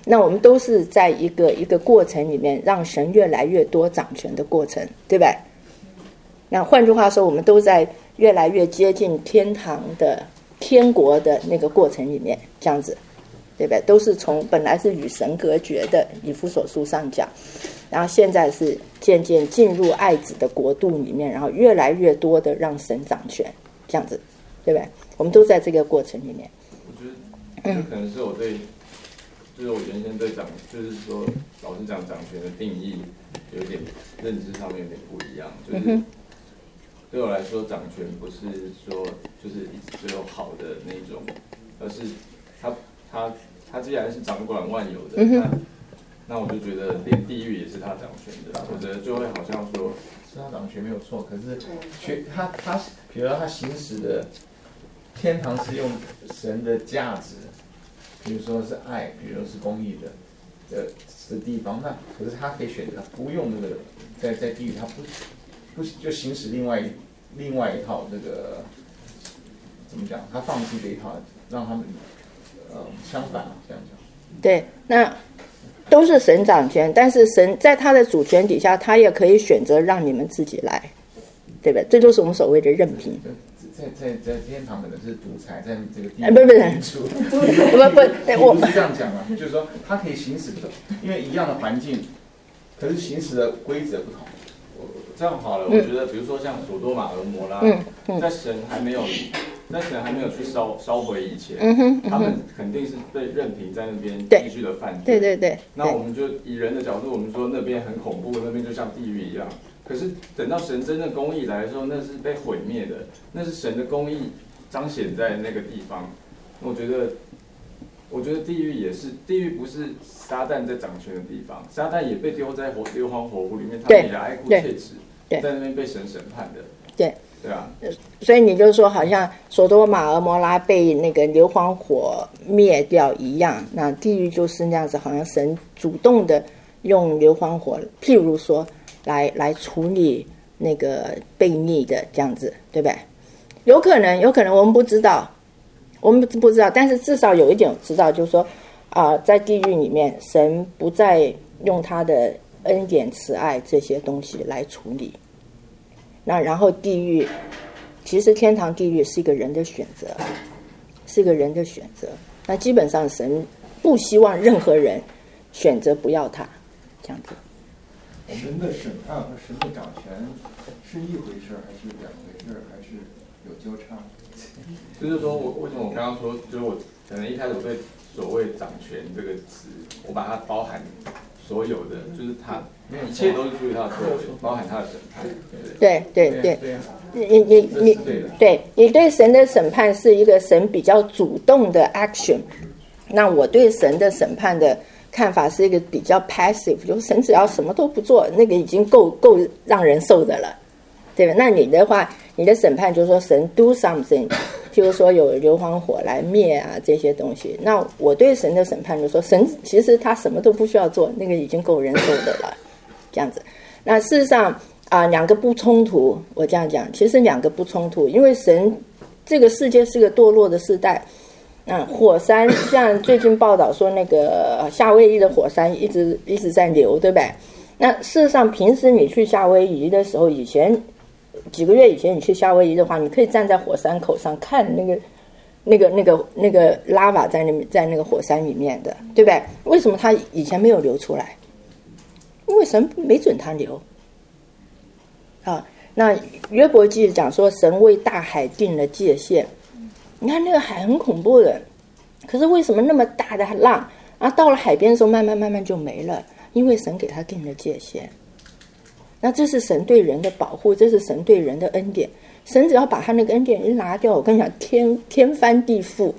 那我们都是在一个一个过程里面，让神越来越多掌权的过程，对吧？那换句话说，我们都在越来越接近天堂的天国的那个过程里面，这样子，对吧？都是从本来是与神隔绝的，以弗所书上讲，然后现在是渐渐进入爱子的国度里面，然后越来越多的让神掌权，这样子，对吧？我们都在这个过程里面。 我觉得，这可能是我对，就是我原先对掌，就是说老师讲掌权的定义，有点认知上面有点不一样。就是对我来说，掌权不是说就是一直只有好的那种，而是他他他既然是掌管万有的，那那我就觉得连地狱也是他掌权的，否则就会好像说是他掌权没有错，可是权他他比如说他行使的天堂是用神的价值，比如说是爱，比如说是公义的的的地方，那可是他可以选择不用那个在在地狱，他不不就行使另外另外一套这个怎么讲？他放弃这一套，让他们呃相反这样讲。 对，那都是神掌权，但是神在他的主权底下，他也可以选择让你们自己来，对吧？这就是我们所谓的任凭。 在在在天堂可能是独裁，在这个地哎，不不不，不不，我不是这样讲啊，就是说他可以行使的，因为一样的环境，可是行使的规则不同。 这样好了，我觉得比如说像索多玛和摩拉， 嗯嗯、 在神还没有在神还没有去烧烧毁以前， 嗯哼嗯哼他们肯定是被任凭在那边继续的犯罪。 对对对。 那我们就以人的角度，我们说那边很恐怖，那边就像地狱一样。可是等到神真正公义来的时候，那是被毁灭的，那是神的公义彰显在那个地方。我觉得，我觉得地狱也是，地狱不是撒旦在掌权的地方，撒旦也被丢在火硫磺火湖里面，他们也哀哭切齿，在那边被神审判的。 对。 对啊， 所以你就说，好像索多玛俄摩拉被那个硫磺火灭掉一样，那地狱就是那样子，好像神主动的用硫磺火，譬如说来来处理那个悖逆的这样子，对不对？有可能，有可能我们不知道，我们不知道，但是至少有一点我知道，就是说啊、呃，在地狱里面，神不再用他的恩典、慈爱这些东西来处理。那然后地狱，其实天堂地狱是一个人的选择，是一个人的选择。那基本上神不希望任何人选择不要他，这样子。 神的审判和神的掌权是一回事还是两回事，还是有交叉？ 就是说我为什么我刚刚说，就是我可能一开始我对所谓掌权这个词，我把它包含所有的，就是他一切都是出于他的作为，包含他的审判。 对对对，你你你对你对神的审判是一个神比较主动的 action， 那我对神的审判的看法是一个比较 passive， 就是神只要什么都不做，那个已经够够让人受的了，对吧？那你的话，你的审判就是说神 do something， 譬如说有硫磺火来灭啊这些东西。那我对神的审判就是说，神其实他什么都不需要做，那个已经够人受的了，这样子。那事实上啊、呃，两个不冲突。我这样讲，其实两个不冲突，因为神这个世界是个堕落的时代。嗯，火山像最近报道说，那个夏威夷的火山一直一直在流，对不对？那事实上，平时你去夏威夷的时候，以前几个月以前你去夏威夷的话，你可以站在火山口上看那个、那个、那个、那个拉瓦在那在那个火山里面的，对不对？为什么它以前没有流出来？因为神没准它流。啊，那约伯记讲说，神为大海定了界限。你看那个海很恐怖的，可是为什么那么大的浪，然后到了海边的时候，慢慢慢慢就没了？因为神给他定了界限。那这是神对人的保护，这是神对人的恩典。神只要把他那个恩典一拿掉，我跟你讲，天天翻地覆。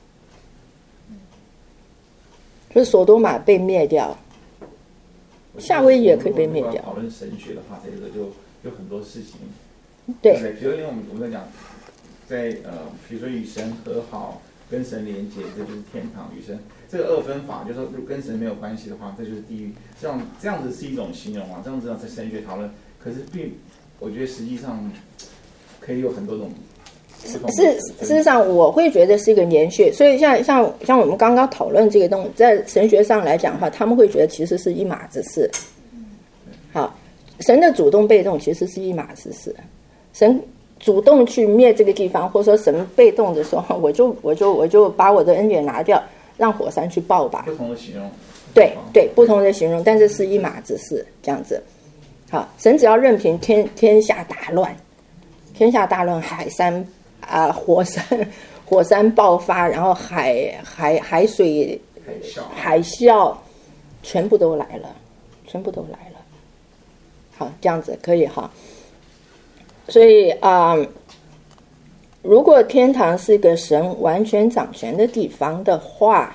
所以索多玛被灭掉，夏威夷也可以被灭掉。 讨论神学的话，这个就有很多事情。 对， 比如因为我们我们在讲。在呃，比如说与神和好，跟神连结，这就是天堂；与神这个二分法，就是说跟神没有关系的话，这就是地狱。这样这样子是一种形容啊，这样子在神学讨论，可是并我觉得实际上可以有很多种是事实上，我会觉得是一个连续。所以像像像我们刚刚讨论这个东西，在神学上来讲的话，他们会觉得其实是一码子事。好，神的主动被动其实是一码子事。神主动去灭这个地方，或者说神被动的时候，我就我就我就把我的恩典拿掉，让火山去爆吧。 不同的形容。 对对，不同的形容，但是是一码子事这样子。好，神只要任凭天天下大乱，天下大乱，海山啊、呃，火山火山爆发，然后海海海水海啸海啸全部都来了，全部都来了。好，这样子可以哈。所以啊、呃，如果天堂是一个神完全掌权的地方的话，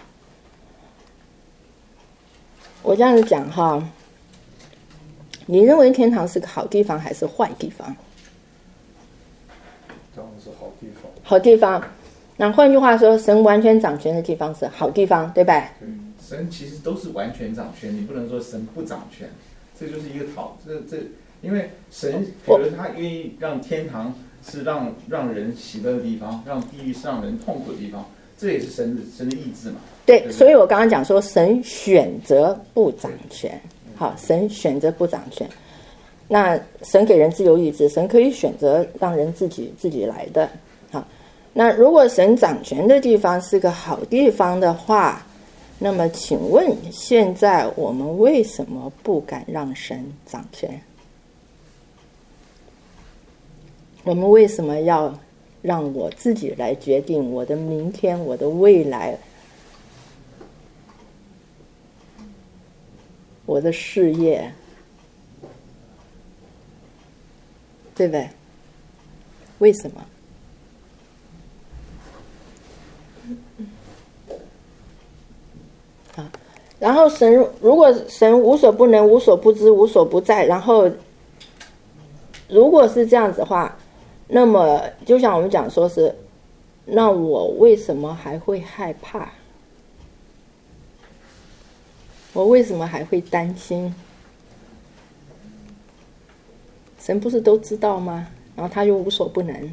我这样子讲哈，你认为天堂是个好地方还是坏地方？ 当然是好地方。 好地方。那换句话说，神完全掌权的地方是好地方，对吧？ 神其实都是完全掌权，你不能说神不掌权，这就是一个讨这这，因为神比如他愿意让天堂是让让人喜乐的地方，让地狱是让人痛苦的地方，这也是神的神的意志嘛。 对，对，所以我刚刚讲说，神选择不掌权。好，神选择不掌权。那神给人自由意志，神可以选择让人自己自己来的。好，那如果神掌权的地方是个好地方的话，那么请问现在我们为什么不敢让神掌权？我们为什么要让我自己来决定我的明天，我的未来，我的事业，对不对？为什么？啊，然后神如果神无所不能、无所不知、无所不在，然后如果是这样子的话，那么就像我们讲说是，那我为什么还会害怕？我为什么还会担心？神不是都知道吗？然后他又无所不能，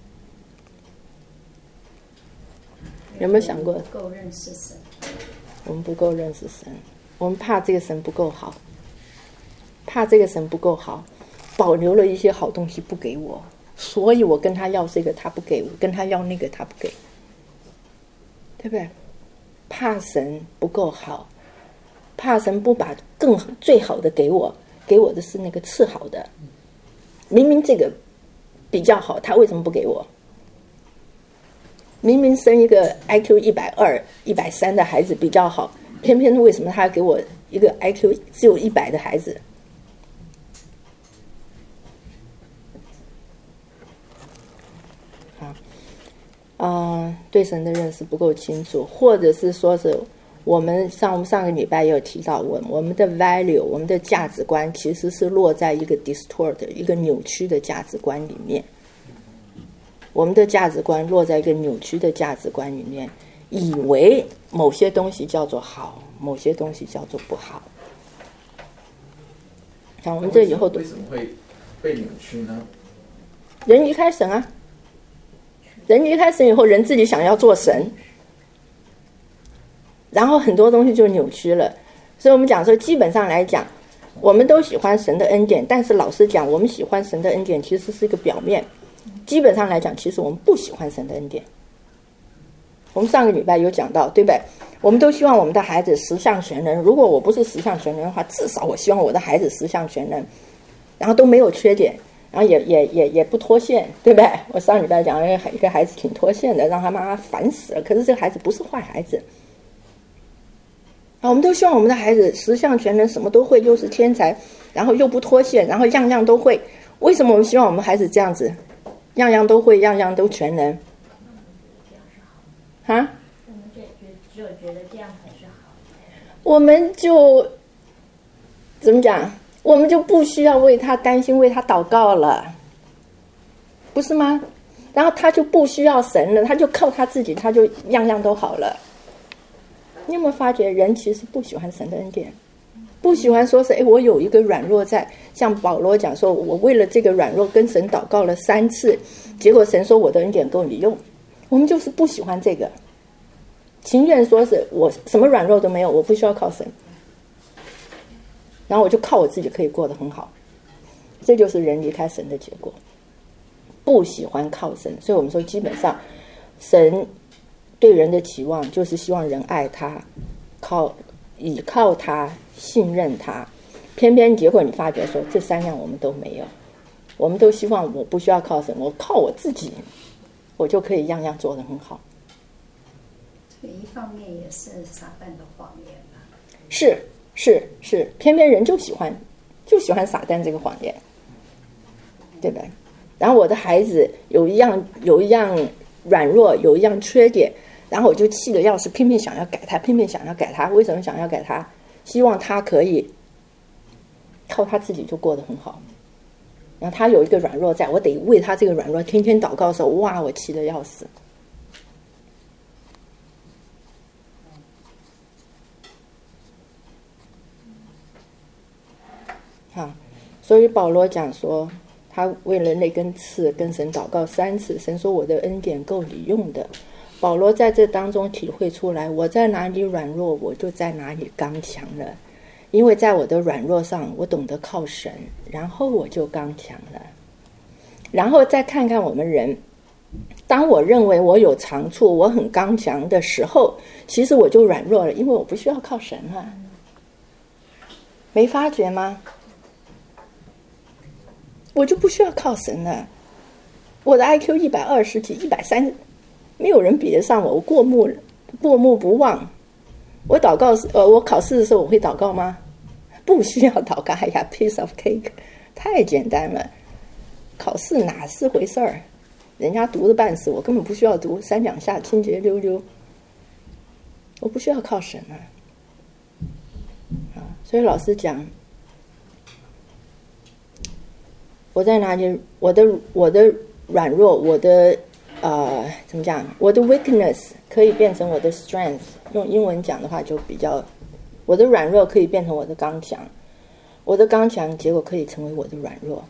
有没有想过？ 不够认识神， 我们不够认识神，我们怕这个神不够好，怕这个神不够好，保留了一些好东西不给我，所以我跟他要这个他不给我，跟他要那个他不给，对不对？怕神不够好，怕神不把更最好的给我，给我的是那个次好的。明明这个比较好，他为什么不给我？明明生一个 I Q 一百二、一百三的孩子比较好，偏偏为什么他要给我一个 I Q 只有一百的孩子？啊，啊、呃，对神的认识不够清楚，或者是说是我们上我们上个礼拜也有提到，我我们的 value， 我们的价值观其实是落在一个 distort 一个扭曲的价值观里面。我们的价值观落在一个扭曲的价值观里面，以为某些东西叫做好，某些东西叫做不好。像我们这以后为什么会被扭曲呢？ 人离开神啊，人离开神以后，人自己想要做神，然后很多东西就扭曲了。所以我们讲说，基本上来讲，我们都喜欢神的恩典，但是老实讲，我们喜欢神的恩典其实是一个表面。基本上来讲，其实我们不喜欢神的恩典。我们上个礼拜有讲到，对不对？我们都希望我们的孩子十项全能。如果我不是十项全能的话，至少我希望我的孩子十项全能，然后都没有缺点，然后也也也也不脱线，对不对？我上礼拜讲一个一个孩子挺脱线的，让他妈妈烦死了。可是这个孩子不是坏孩子。啊，我们都希望我们的孩子十项全能，什么都会，又是天才，然后又不脱线，然后样样都会。为什么我们希望我们孩子这样子？样样都会，样样都全能，啊？ 我们就只有觉得这样才是好。 我们就怎么讲？我们就不需要为他担心，为他祷告了，不是吗？然后他就不需要神了，他就靠他自己，他就样样都好了。你有没有发觉，人其实不喜欢神的恩典？ 不喜欢说是哎，我有一个软弱在，像保罗讲说，我为了这个软弱跟神祷告了三次，结果神说我的恩典够你用。我们就是不喜欢这个，情愿说是我什么软弱都没有，我不需要靠神，然后我就靠我自己可以过得很好。这就是人离开神的结果，不喜欢靠神。所以我们说基本上神对人的期望就是希望人爱他，靠倚靠他，信任他。偏偏结果你发觉说这三样我们都没有，我们都希望我不需要靠神，我靠我自己，我就可以样样做得很好。 这一方面也是撒旦的谎言吧？ 是是是，偏偏人就喜欢就喜欢撒旦这个谎言，对吧？然后我的孩子有一样有一样软弱，有一样缺点，然后我就气得要死，偏偏想要改他，偏偏想要改他。为什么想要改他？希望他可以靠他自己就过得很好。然后他有一个软弱在，我得为他这个软弱天天祷告的时候，哇，我气得要死。啊，所以保罗讲说，他为了那根刺跟神祷告三次，神说我的恩典够你用的。保罗在这当中体会出来，我在哪里软弱，我就在哪里刚强了。因为在我的软弱上，我懂得靠神，然后我就刚强了。然后再看看我们人，当我认为我有长处，我很刚强的时候，其实我就软弱了，因为我不需要靠神了。没发觉吗？我就不需要靠神了。我的 I Q 一百二十几、一百三十，没有人比得上我。我过目过目不忘。我祷告呃，我考试的时候我会祷告吗？不需要祷告。哎呀 ，piece of cake， 太简单了。考试哪是回事儿？人家读的半死，我根本不需要读，三两下清洁溜溜。我不需要靠神啊。啊，所以老师讲。我在哪里？我的我的软弱，我的呃怎么讲？我的 weakness 可以变成我的 strength。用英文讲的话，就比较，我的软弱可以变成我的刚强，我的刚强结果可以成为我的软弱。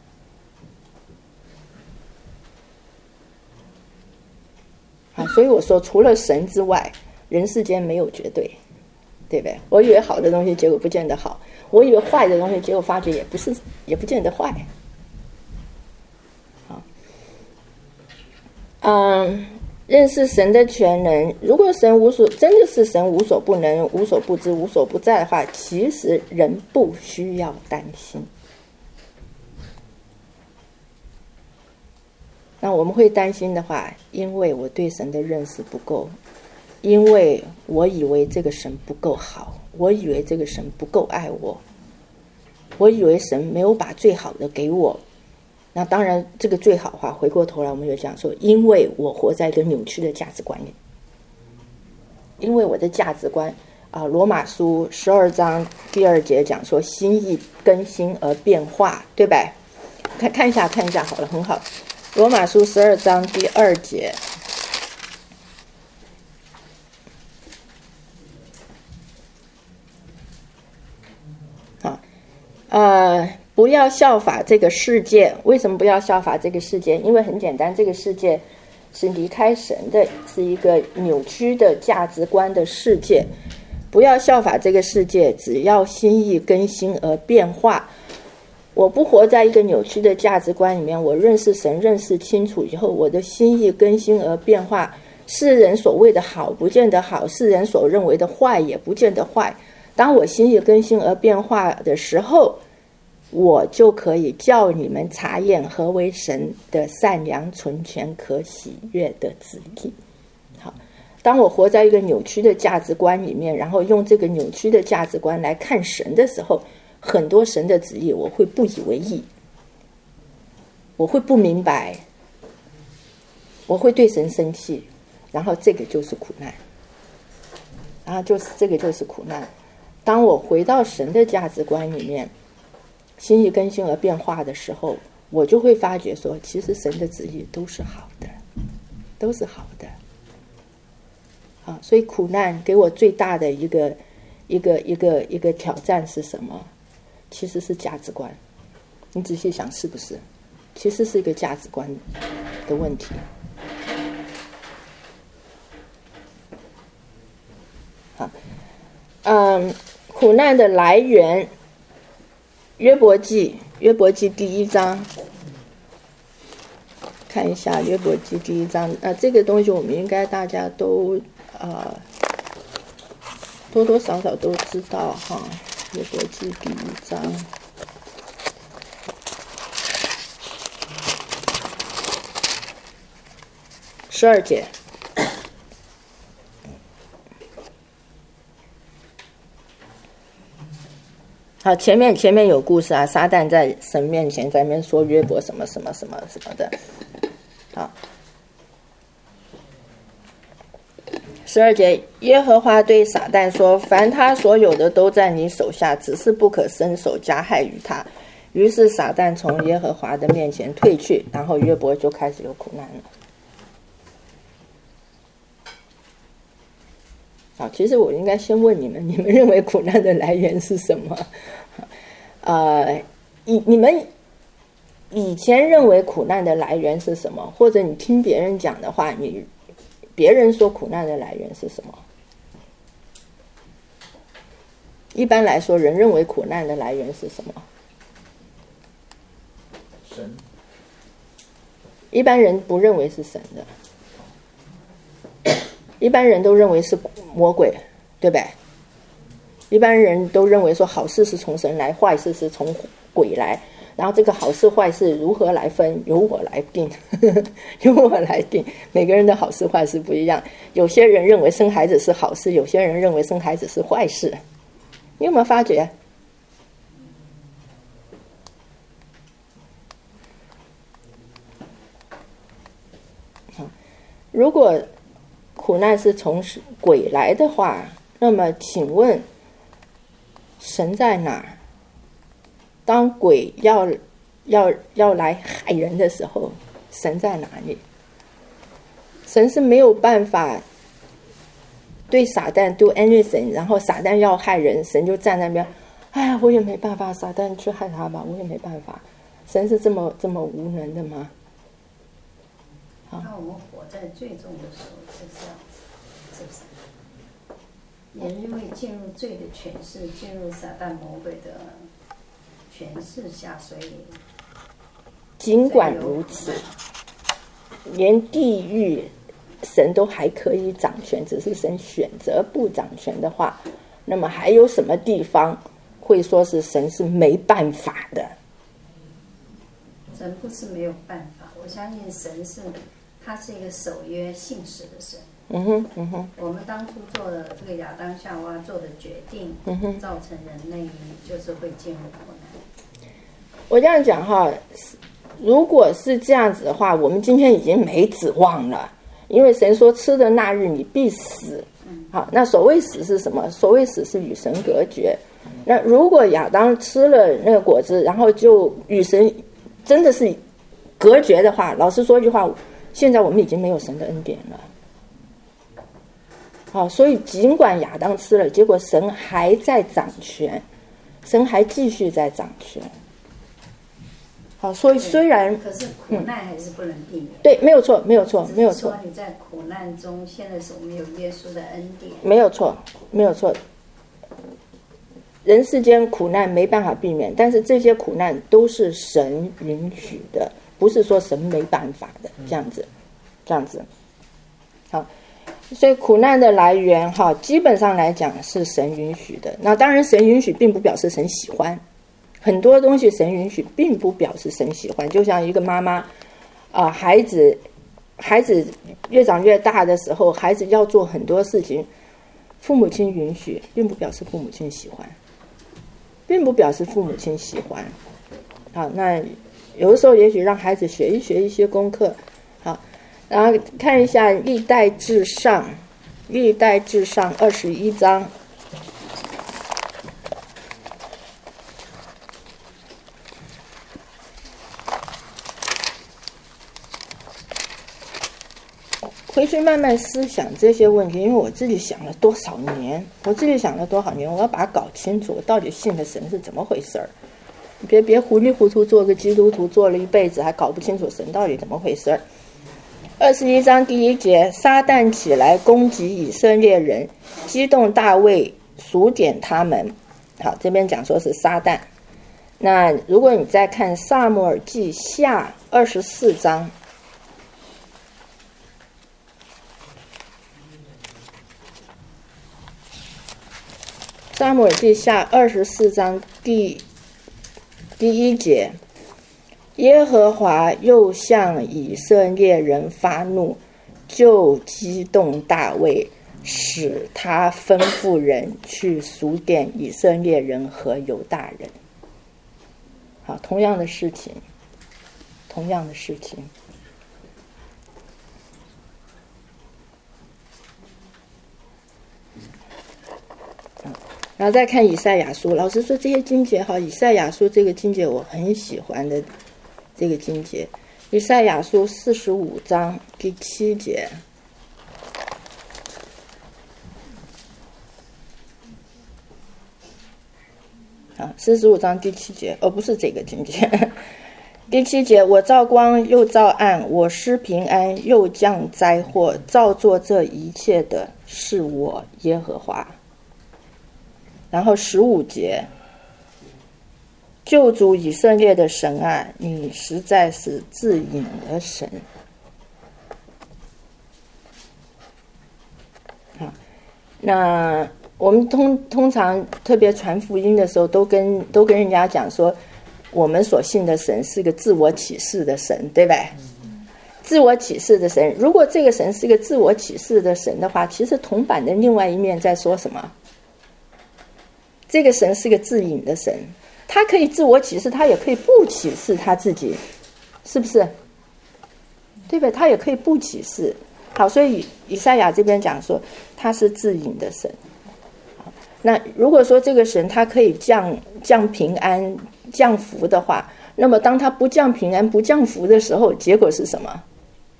啊，所以我说，除了神之外，人世間没有绝对，对不对？我以为好的东西，结果不见得好；我以为坏的东西，结果发觉也不是，也不见得坏。嗯，认识神的全能。如果神无所真的是神无所不能、无所不知、无所不在的话，其实人不需要担心。那我们会担心的话，因为我对神的认识不够，因为我以为这个神不够好，我以为这个神不够爱我，我以为神没有把最好的给我。那当然这个最好的话，回过头来我们就讲说，因为我活在一个扭曲的价值观里，因为我的价值观啊，罗马书十二章第二节讲说，心意更新而变化，对吧？看看一下看一下好了，很好。罗马书十二章第二节，好，呃不要效法这个世界。为什么不要效法这个世界？因为很简单，这个世界是离开神的，是一个扭曲的价值观的世界。不要效法这个世界，只要心意更新而变化。我不活在一个扭曲的价值观里面，我认识神认识清楚以后，我的心意更新而变化。世人所谓的好不见得好，世人所认为的坏也不见得坏。当我心意更新而变化的时候，我就可以叫你们察验何为神的善良、纯全、可喜悦的旨意。好，当我活在一个扭曲的价值观里面，然后用这个扭曲的价值观来看神的时候，很多神的旨意我会不以为意，我会不明白，我会对神生气，然后这个就是苦难，然后就是这个就是苦难。当我回到神的价值观里面，心意更新而变化的时候，我就会发觉说，其实神的旨意都是好的，都是好的。啊，所以苦难给我最大的一个一个一个一个挑战是什么？其实是价值观。你仔细想，是不是？其实是一个价值观的问题。好，嗯，苦难的来源，约伯记，约伯记第一章，看一下约伯记第一章。啊，这个东西我们应该大家都啊、呃、多多少少都知道哈。约伯记第一章。十二节，好，前面前面有故事啊，撒旦在神面前在那边说约伯什么什么什么什么的，好，十二节，耶和华对撒旦说：“凡他所有的都在你手下，只是不可伸手加害于他。”于是撒旦从耶和华的面前退去，然后约伯就开始有苦难了。好，其实我应该先问你们，你们认为苦难的来源是什么？呃，你你们以前认为苦难的来源是什么？或者你听别人讲的话，你别人说苦难的来源是什么？一般来说，人认为苦难的来源是什么？ 神。 一般人不认为是神的。一般人都认为是魔鬼，对不对？一般人都认为说好事是从神来，坏事是从鬼来，然后这个好事坏事如何来分，由我来定，呵呵，由我来定。每个人的好事坏事不一样，有些人认为生孩子是好事，有些人认为生孩子是坏事。你有没有发觉？如果苦难是从鬼来的话，那么请问神在哪儿？当鬼要要要来害人的时候，神在哪里？神是没有办法对撒旦 do anything， 然后撒旦要害人，神就站那边，哎呀，我也没办法，撒旦去害他吧，我也没办法。神是这么这么无能的吗？ 那我们活在最终的时候是这样子，是不是？人因为进入罪的权势，进入撒旦魔鬼的权势下，所以尽管如此，连地狱神都还可以掌权，只是神选择不掌权的话，那么还有什么地方会说是神是没办法的？ 神不是没有办法，我相信神是。他是一个守约信实的神。 嗯哼，嗯哼。 我们当初做的这个亚当夏娃做的决定， 嗯哼， 造成人类就是会进入苦难。 我这样讲哈，如果是这样子的话，我们今天已经没指望了，因为神说吃的那日你必死。好，那所谓死是什么？所谓死是与神隔绝。那如果亚当吃了那个果子，然后就与神真的是隔绝的话，老实说一句话。现在我们已经没有神的恩典了，好，所以尽管亚当吃了，结果神还在掌权，神还继续在掌权。好，所以虽然可是苦难还是不能避免。嗯、 对，没有错，没有错，没有错。 说你在苦难中，现在是我们有耶稣的恩典。 没有错，没有错。人世间苦难没办法避免，但是这些苦难都是神允许的。不是说神没办法的这样子，这样子，好，所以苦难的来源哈，基本上来讲是神允许的。那当然，神允许并不表示神喜欢，很多东西神允许并不表示神喜欢。就像一个妈妈啊、呃，孩子孩子越长越大的时候，孩子要做很多事情，父母亲允许，并不表示父母亲喜欢，并不表示父母亲喜欢。好，那。有的时候也许让孩子学一学一些功课，好，然后看一下历代志上，历代志上二十一章，回去去慢慢思想这些问题，因为我自己想了多少年，我自己想了多少年，我要把它搞清楚，我到底信的神是怎么回事儿。别别糊里糊涂做个基督徒，做了一辈子还搞不清楚神到底怎么回事儿。二十一章第一节，撒旦起来攻击以色列人，激动大卫，数点他们。好，这边讲说是撒旦。那如果你再看撒母耳记下二十四章，撒母耳记下二十四章第第一节，耶和华又向以色列人发怒，就激动大卫，使他吩咐人去数点以色列人和犹大人。好，同样的事情，同样的事情。然后再看以赛亚书，老实说这些经节哈，以赛亚书这个经节我很喜欢的这个经节，以赛亚书四十五章第七节。啊，四十五章第七节，而不是这个经节。第七节，我照光又照暗，我施平安又降灾祸，照做这一切的是我耶和华。然后十五节，救主以色列的神啊，你实在是自隐的神。好，那我们通通常特别传福音的时候，都跟都跟人家讲说，我们所信的神是个自我启示的神，对吧？自我启示的神，如果这个神是个自我启示的神的话，其实铜板的另外一面在说什么？这个神是个自隐的神，他可以自我启示，他也可以不启示他自己，是不是？对吧？他也可以不启示。好，所以以赛亚这边讲说他是自隐的神。那如果说这个神他可以降降平安降福的话，那么当他不降平安不降福的时候，结果是什么？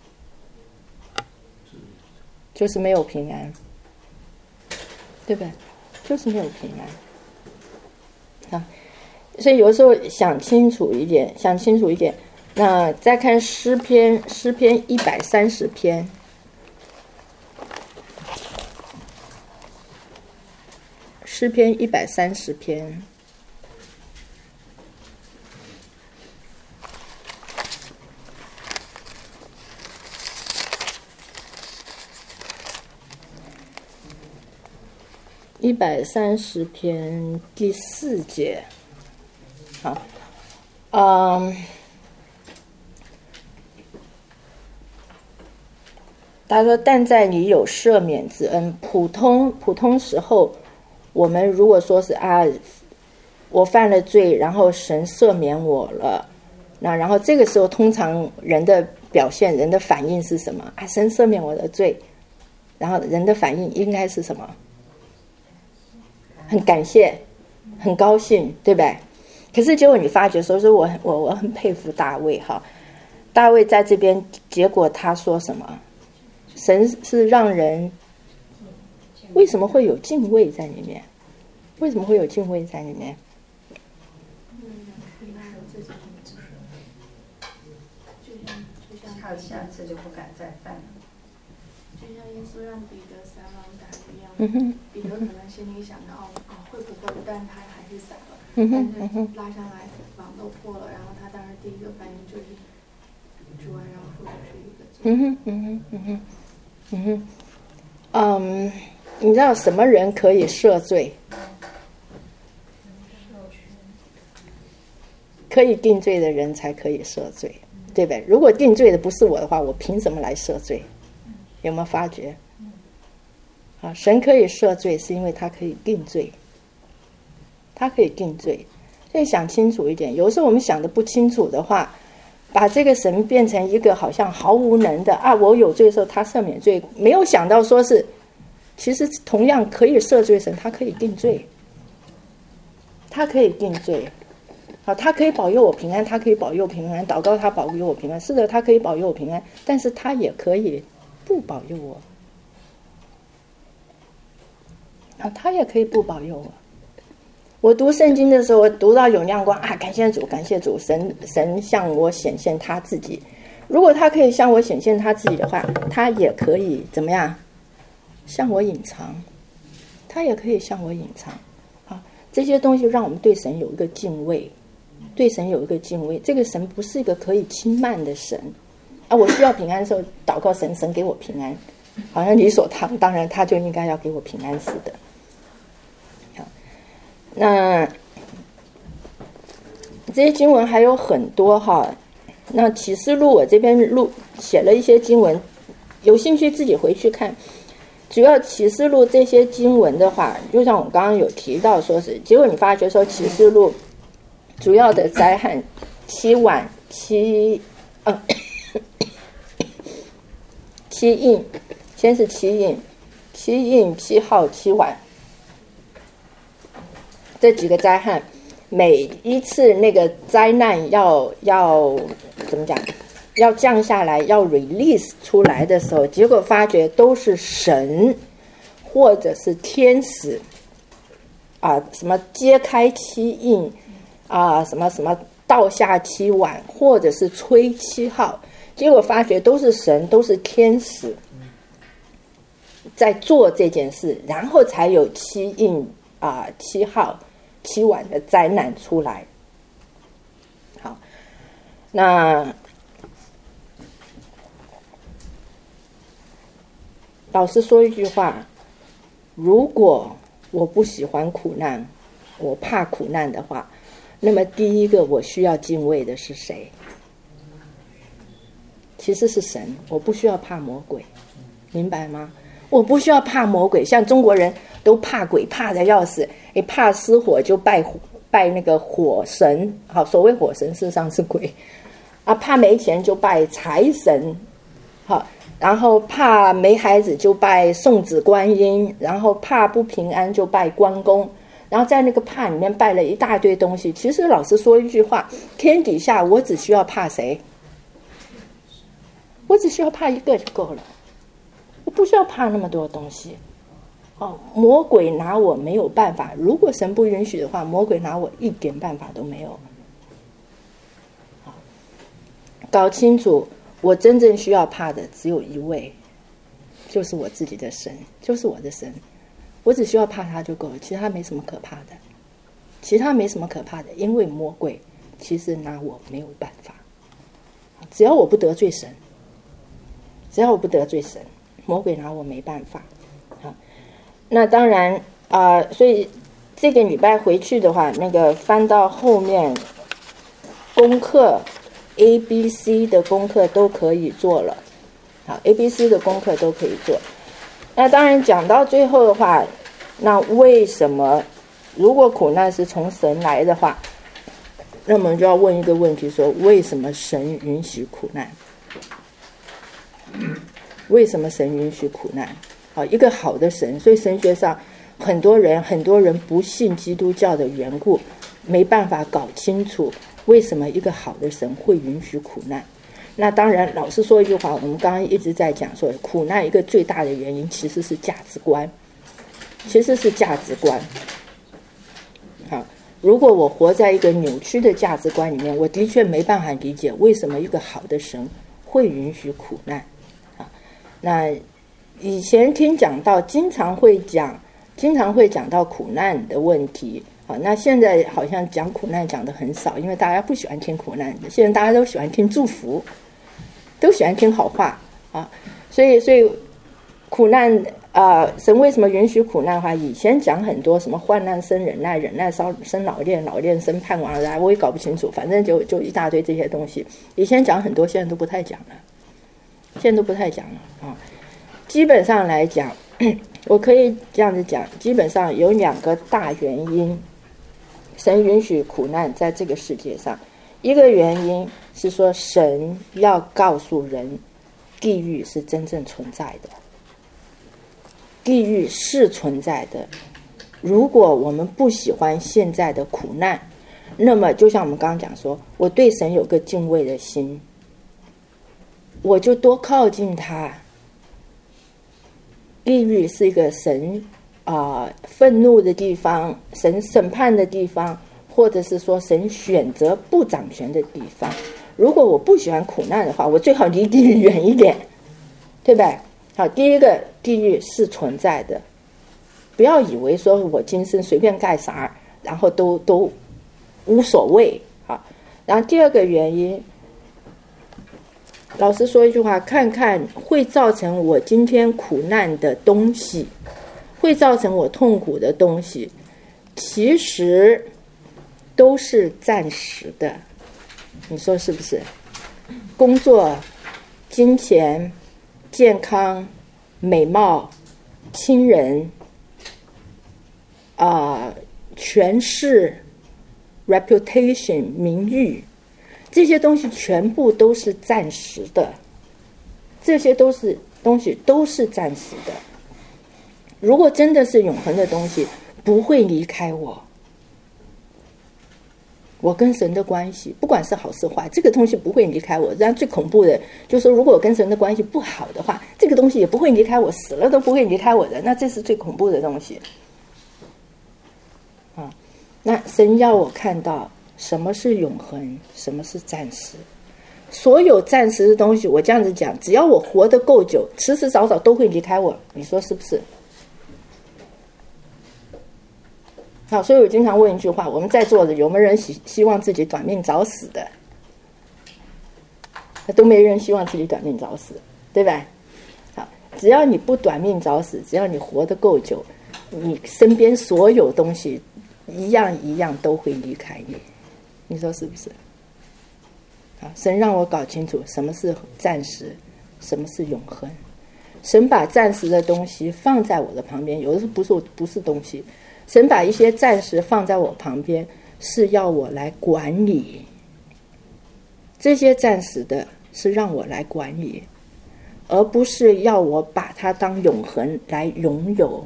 就是没有平安，对不对？就是没有平安。啊，所以有时候想清楚一点，想清楚一点。那再看诗篇，诗篇一百三十篇，诗篇一百三十篇，一百三十篇第四节，好，嗯，他说：“但在你有赦免之恩。”普通普通时候，我们如果说是啊，我犯了罪，然后神赦免我了，那然后这个时候，通常人的表现、人的反应是什么？啊，神赦免我的罪，然后人的反应应该是什么？很感谢，很高兴，对吧？可是结果你发觉说，说我我我很佩服大卫哈，大卫在这边，结果他说什么？神是让人为什么会有敬畏在里面？为什么会有敬畏在里面？ 他下次就不敢再犯了。 就像耶稣让彼得撒网打一样， 嗯哼， 彼得可能心里想着哦哦会不会，但他还是撒了， 嗯哼， 但是拉上来网都破了，然后他当时第一个反应就是主啊，让恕我是一个罪。 嗯哼，嗯哼，嗯哼，嗯哼，嗯，你知道什么人可以赦罪？可以定罪的人才可以赦罪，对不对？如果定罪的不是我的话，我凭什么来赦罪？有没有发觉？啊，神可以赦罪，是因为他可以定罪，他可以定罪。所以想清楚一点，有时候我们想的不清楚的话，把这个神变成一个好像毫无能的啊，我有罪的时候他赦免罪，没有想到说是，其实同样可以赦罪神，他可以定罪，他可以定罪。好，他可以保佑我平安，他可以保佑平安，祷告他保佑我平安。是的，他可以保佑我平安，但是他也可以不保佑我啊，他也可以不保佑我。我读圣经的时候，我读到有亮光啊，感谢主，感谢主，神神向我显现他自己。如果他可以向我显现他自己的话，他也可以怎么样？向我隐藏，他也可以向我隐藏。啊，这些东西让我们对神有一个敬畏，对神有一个敬畏。这个神不是一个可以轻慢的神啊！我需要平安的时候，祷告神，神给我平安，好像理所当当然，他就应该要给我平安似的。那这些经文还有很多哈，那启示录我这边录写了一些经文，有兴趣自己回去看。主要启示录这些经文的话，就像我刚刚有提到说是，结果你发觉说启示录主要的灾害七晚七呃七印，先是七印，七印七号七晚。这几个灾害，每一次那个灾难要要怎么讲，要降下来，要 release 出来的时候，结果发觉都是神或者是天使啊，什么揭开七印啊，什么什么倒下七碗，或者是吹七号，结果发觉都是神，都是天使在做这件事，然后才有七印啊七号。七晚的灾难出来。好，那老师说一句话，如果我不喜欢苦难，我怕苦难的话，那么第一个我需要敬畏的是谁？其实是神，我不需要怕魔鬼，明白吗？我不需要怕魔鬼，像中国人都怕鬼，怕的要死。你怕失火就拜拜那个火神，好，所谓火神事实上是鬼啊。怕没钱就拜财神，好，然后怕没孩子就拜送子观音，然后怕不平安就拜关公，然后在那个怕里面拜了一大堆东西。其实老实说一句话，天底下我只需要怕谁？我只需要怕一个就够了，我不需要怕那么多东西。哦，魔鬼拿我没有办法，如果神不允许的话，魔鬼拿我一点办法都没有。搞清楚，我真正需要怕的只有一位，就是我自己的神，就是我的神。我只需要怕他就够了，其他没什么可怕的，其他没什么可怕的，因为魔鬼其实拿我没有办法。只要我不得罪神，只要我不得罪神，魔鬼拿我没办法。那当然啊、呃，所以这个礼拜回去的话，那个翻到后面功课 A B C 的功课都可以做了，好 A B C 的功课都可以做。那当然讲到最后的话，那为什么如果苦难是从神来的话，那我们就要问一个问题，说为什么神允许苦难？为什么神允许苦难？好，一个好的神，所以神学上很多人很多人不信基督教的缘故，没办法搞清楚为什么一个好的神会允许苦难。那当然老实说一句话，我们刚刚一直在讲说，苦难一个最大的原因其实是价值观，其实是价值观。好，如果我活在一个扭曲的价值观里面，我的确没办法理解为什么一个好的神会允许苦难。啊，那以前听讲到经常会讲经常会讲到苦难的问题啊，那现在好像讲苦难讲的很少，因为大家不喜欢听苦难的，现在大家都喜欢听祝福，都喜欢听好话啊，所以所以苦难啊、呃，神为什么允许苦难的话，以前讲很多什么患难生忍耐，忍耐生老练，老练生盼望啊，我也搞不清楚，反正就就一大堆这些东西，以前讲很多，现在都不太讲了，现在都不太讲了啊。基本上来讲，我可以这样子讲，基本上有两个大原因，神允许苦难在这个世界上。一个原因是说，神要告诉人，地狱是真正存在的，地狱是存在的。如果我们不喜欢现在的苦难，那么就像我们刚刚讲说，我对神有个敬畏的心，我就多靠近他， 地狱是一个神啊、呃、愤怒的地方，神审判的地方，或者是说神选择不掌权的地方。如果我不喜欢苦难的话，我最好离地狱远一点，对吧？好，第一个，地狱是存在的，不要以为说我今生随便干啥，然后都都无所谓。好，然后第二个原因，老师说一句话，看看会造成我今天苦难的东西，会造成我痛苦的东西，其实都是暂时的。你说是不是？工作、金钱、健康、美貌、亲人啊、呃、权势、reputation 名誉，这些东西全部都是暂时的，这些都是东西都是暂时的。如果真的是永恒的东西，不会离开我。我跟神的关系，不管是好是坏，这个东西不会离开我。然后最恐怖的就是说，如果我跟神的关系不好的话，这个东西也不会离开我，死了都不会离开我的。那这是最恐怖的东西啊！那神要我看到什么是永恒，什么是暂时。所有暂时的东西，我这样子讲，只要我活得够久，迟迟早早都会离开我。你说是不是？好，所以我经常问一句话：我们在座的有没有人希希望自己短命早死的？都没人希望自己短命早死，对吧？好，只要你不短命早死，只要你活得够久，你身边所有东西一样一样都会离开你。你说是不是？好，神让我搞清楚什么是暂时，什么是永恒。神把暂时的东西放在我的旁边，有的时候不是不是东西。神把一些暂时放在我旁边，是要我来管理。这些暂时的是让我来管理，而不是要我把它当永恒来拥有。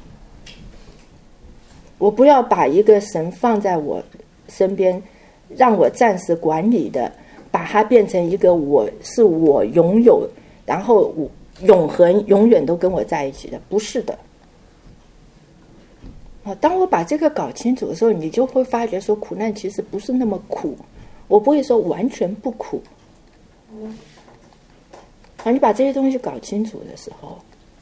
我不要把一个神放在我身边，让我暂时管理的，把它变成一个我是我拥有，然后我永恒永远都跟我在一起的，不是的。当我把这个搞清楚的时候，你就会发觉说，苦难其实不是那么苦。我不会说完全不苦。啊，你把这些东西搞清楚的时候，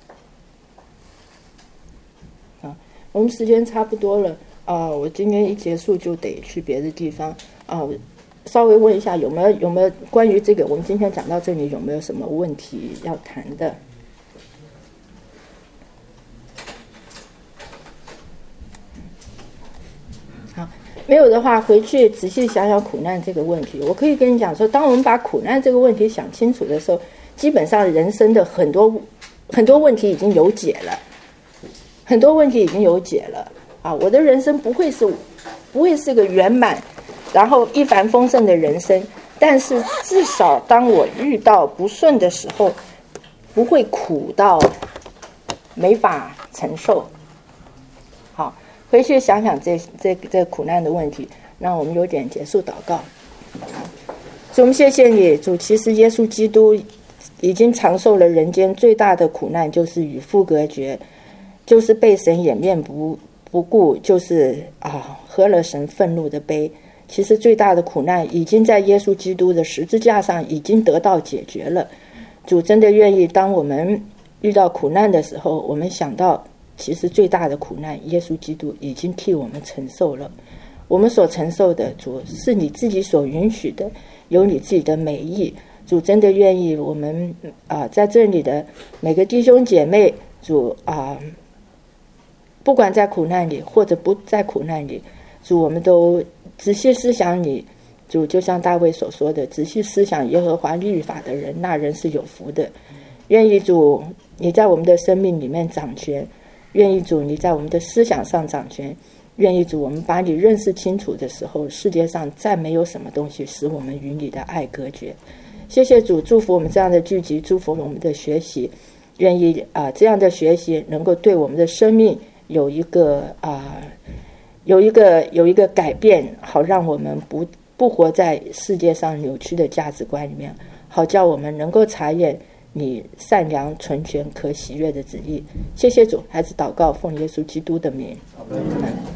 啊，我们时间差不多了啊，我今天一结束就得去别的地方啊。稍微问一下有没有有没有关于这个，我们今天讲到这里有没有什么问题要谈的？没有的话，回去仔细想想苦难这个问题。我可以跟你讲说，当我们把苦难这个问题想清楚的时候，基本上人生的很多很多问题已经有解了，很多问题已经有解了啊！我的人生不会是不会是个圆满，然后一帆风顺的人生，但是至少当我遇到不顺的时候，不会苦到没法承受。好。回去想想这这这苦难的问题，让我们有点结束祷告。主，我们谢谢你，主，其实耶稣基督已经承受了人间最大的苦难，就是与父隔绝，就是被神掩面不不顾，就是啊喝了神愤怒的杯。其实最大的苦难已经在耶稣基督的十字架上已经得到解决了。主真的愿意，当我们遇到苦难的时候，我们想到其实最大的苦难，耶稣基督已经替我们承受了。我们所承受的，主是你自己所允许的，有你自己的美意。主真的愿意我们啊、呃，在这里的每个弟兄姐妹，主啊、呃，不管在苦难里或者不在苦难里，主我们都仔细思想你。主就像大卫所说的，仔细思想耶和华律法的人，那人是有福的。愿意主你在我们的生命里面掌权，愿意主你在我们的思想上掌权，愿意主我们把你认识清楚的时候，世界上再没有什么东西使我们与你的爱隔绝。谢谢主，祝福我们这样的聚集，祝福我们的学习，愿意啊、呃、这样的学习能够对我们的生命有一个啊、呃、有一个有一个改变，好让我们不不活在世界上扭曲的价值观里面，好叫我们能够查验你善良、纯全、可喜悦的旨意。谢谢主，孩子祷告，奉耶稣基督的名。阿们。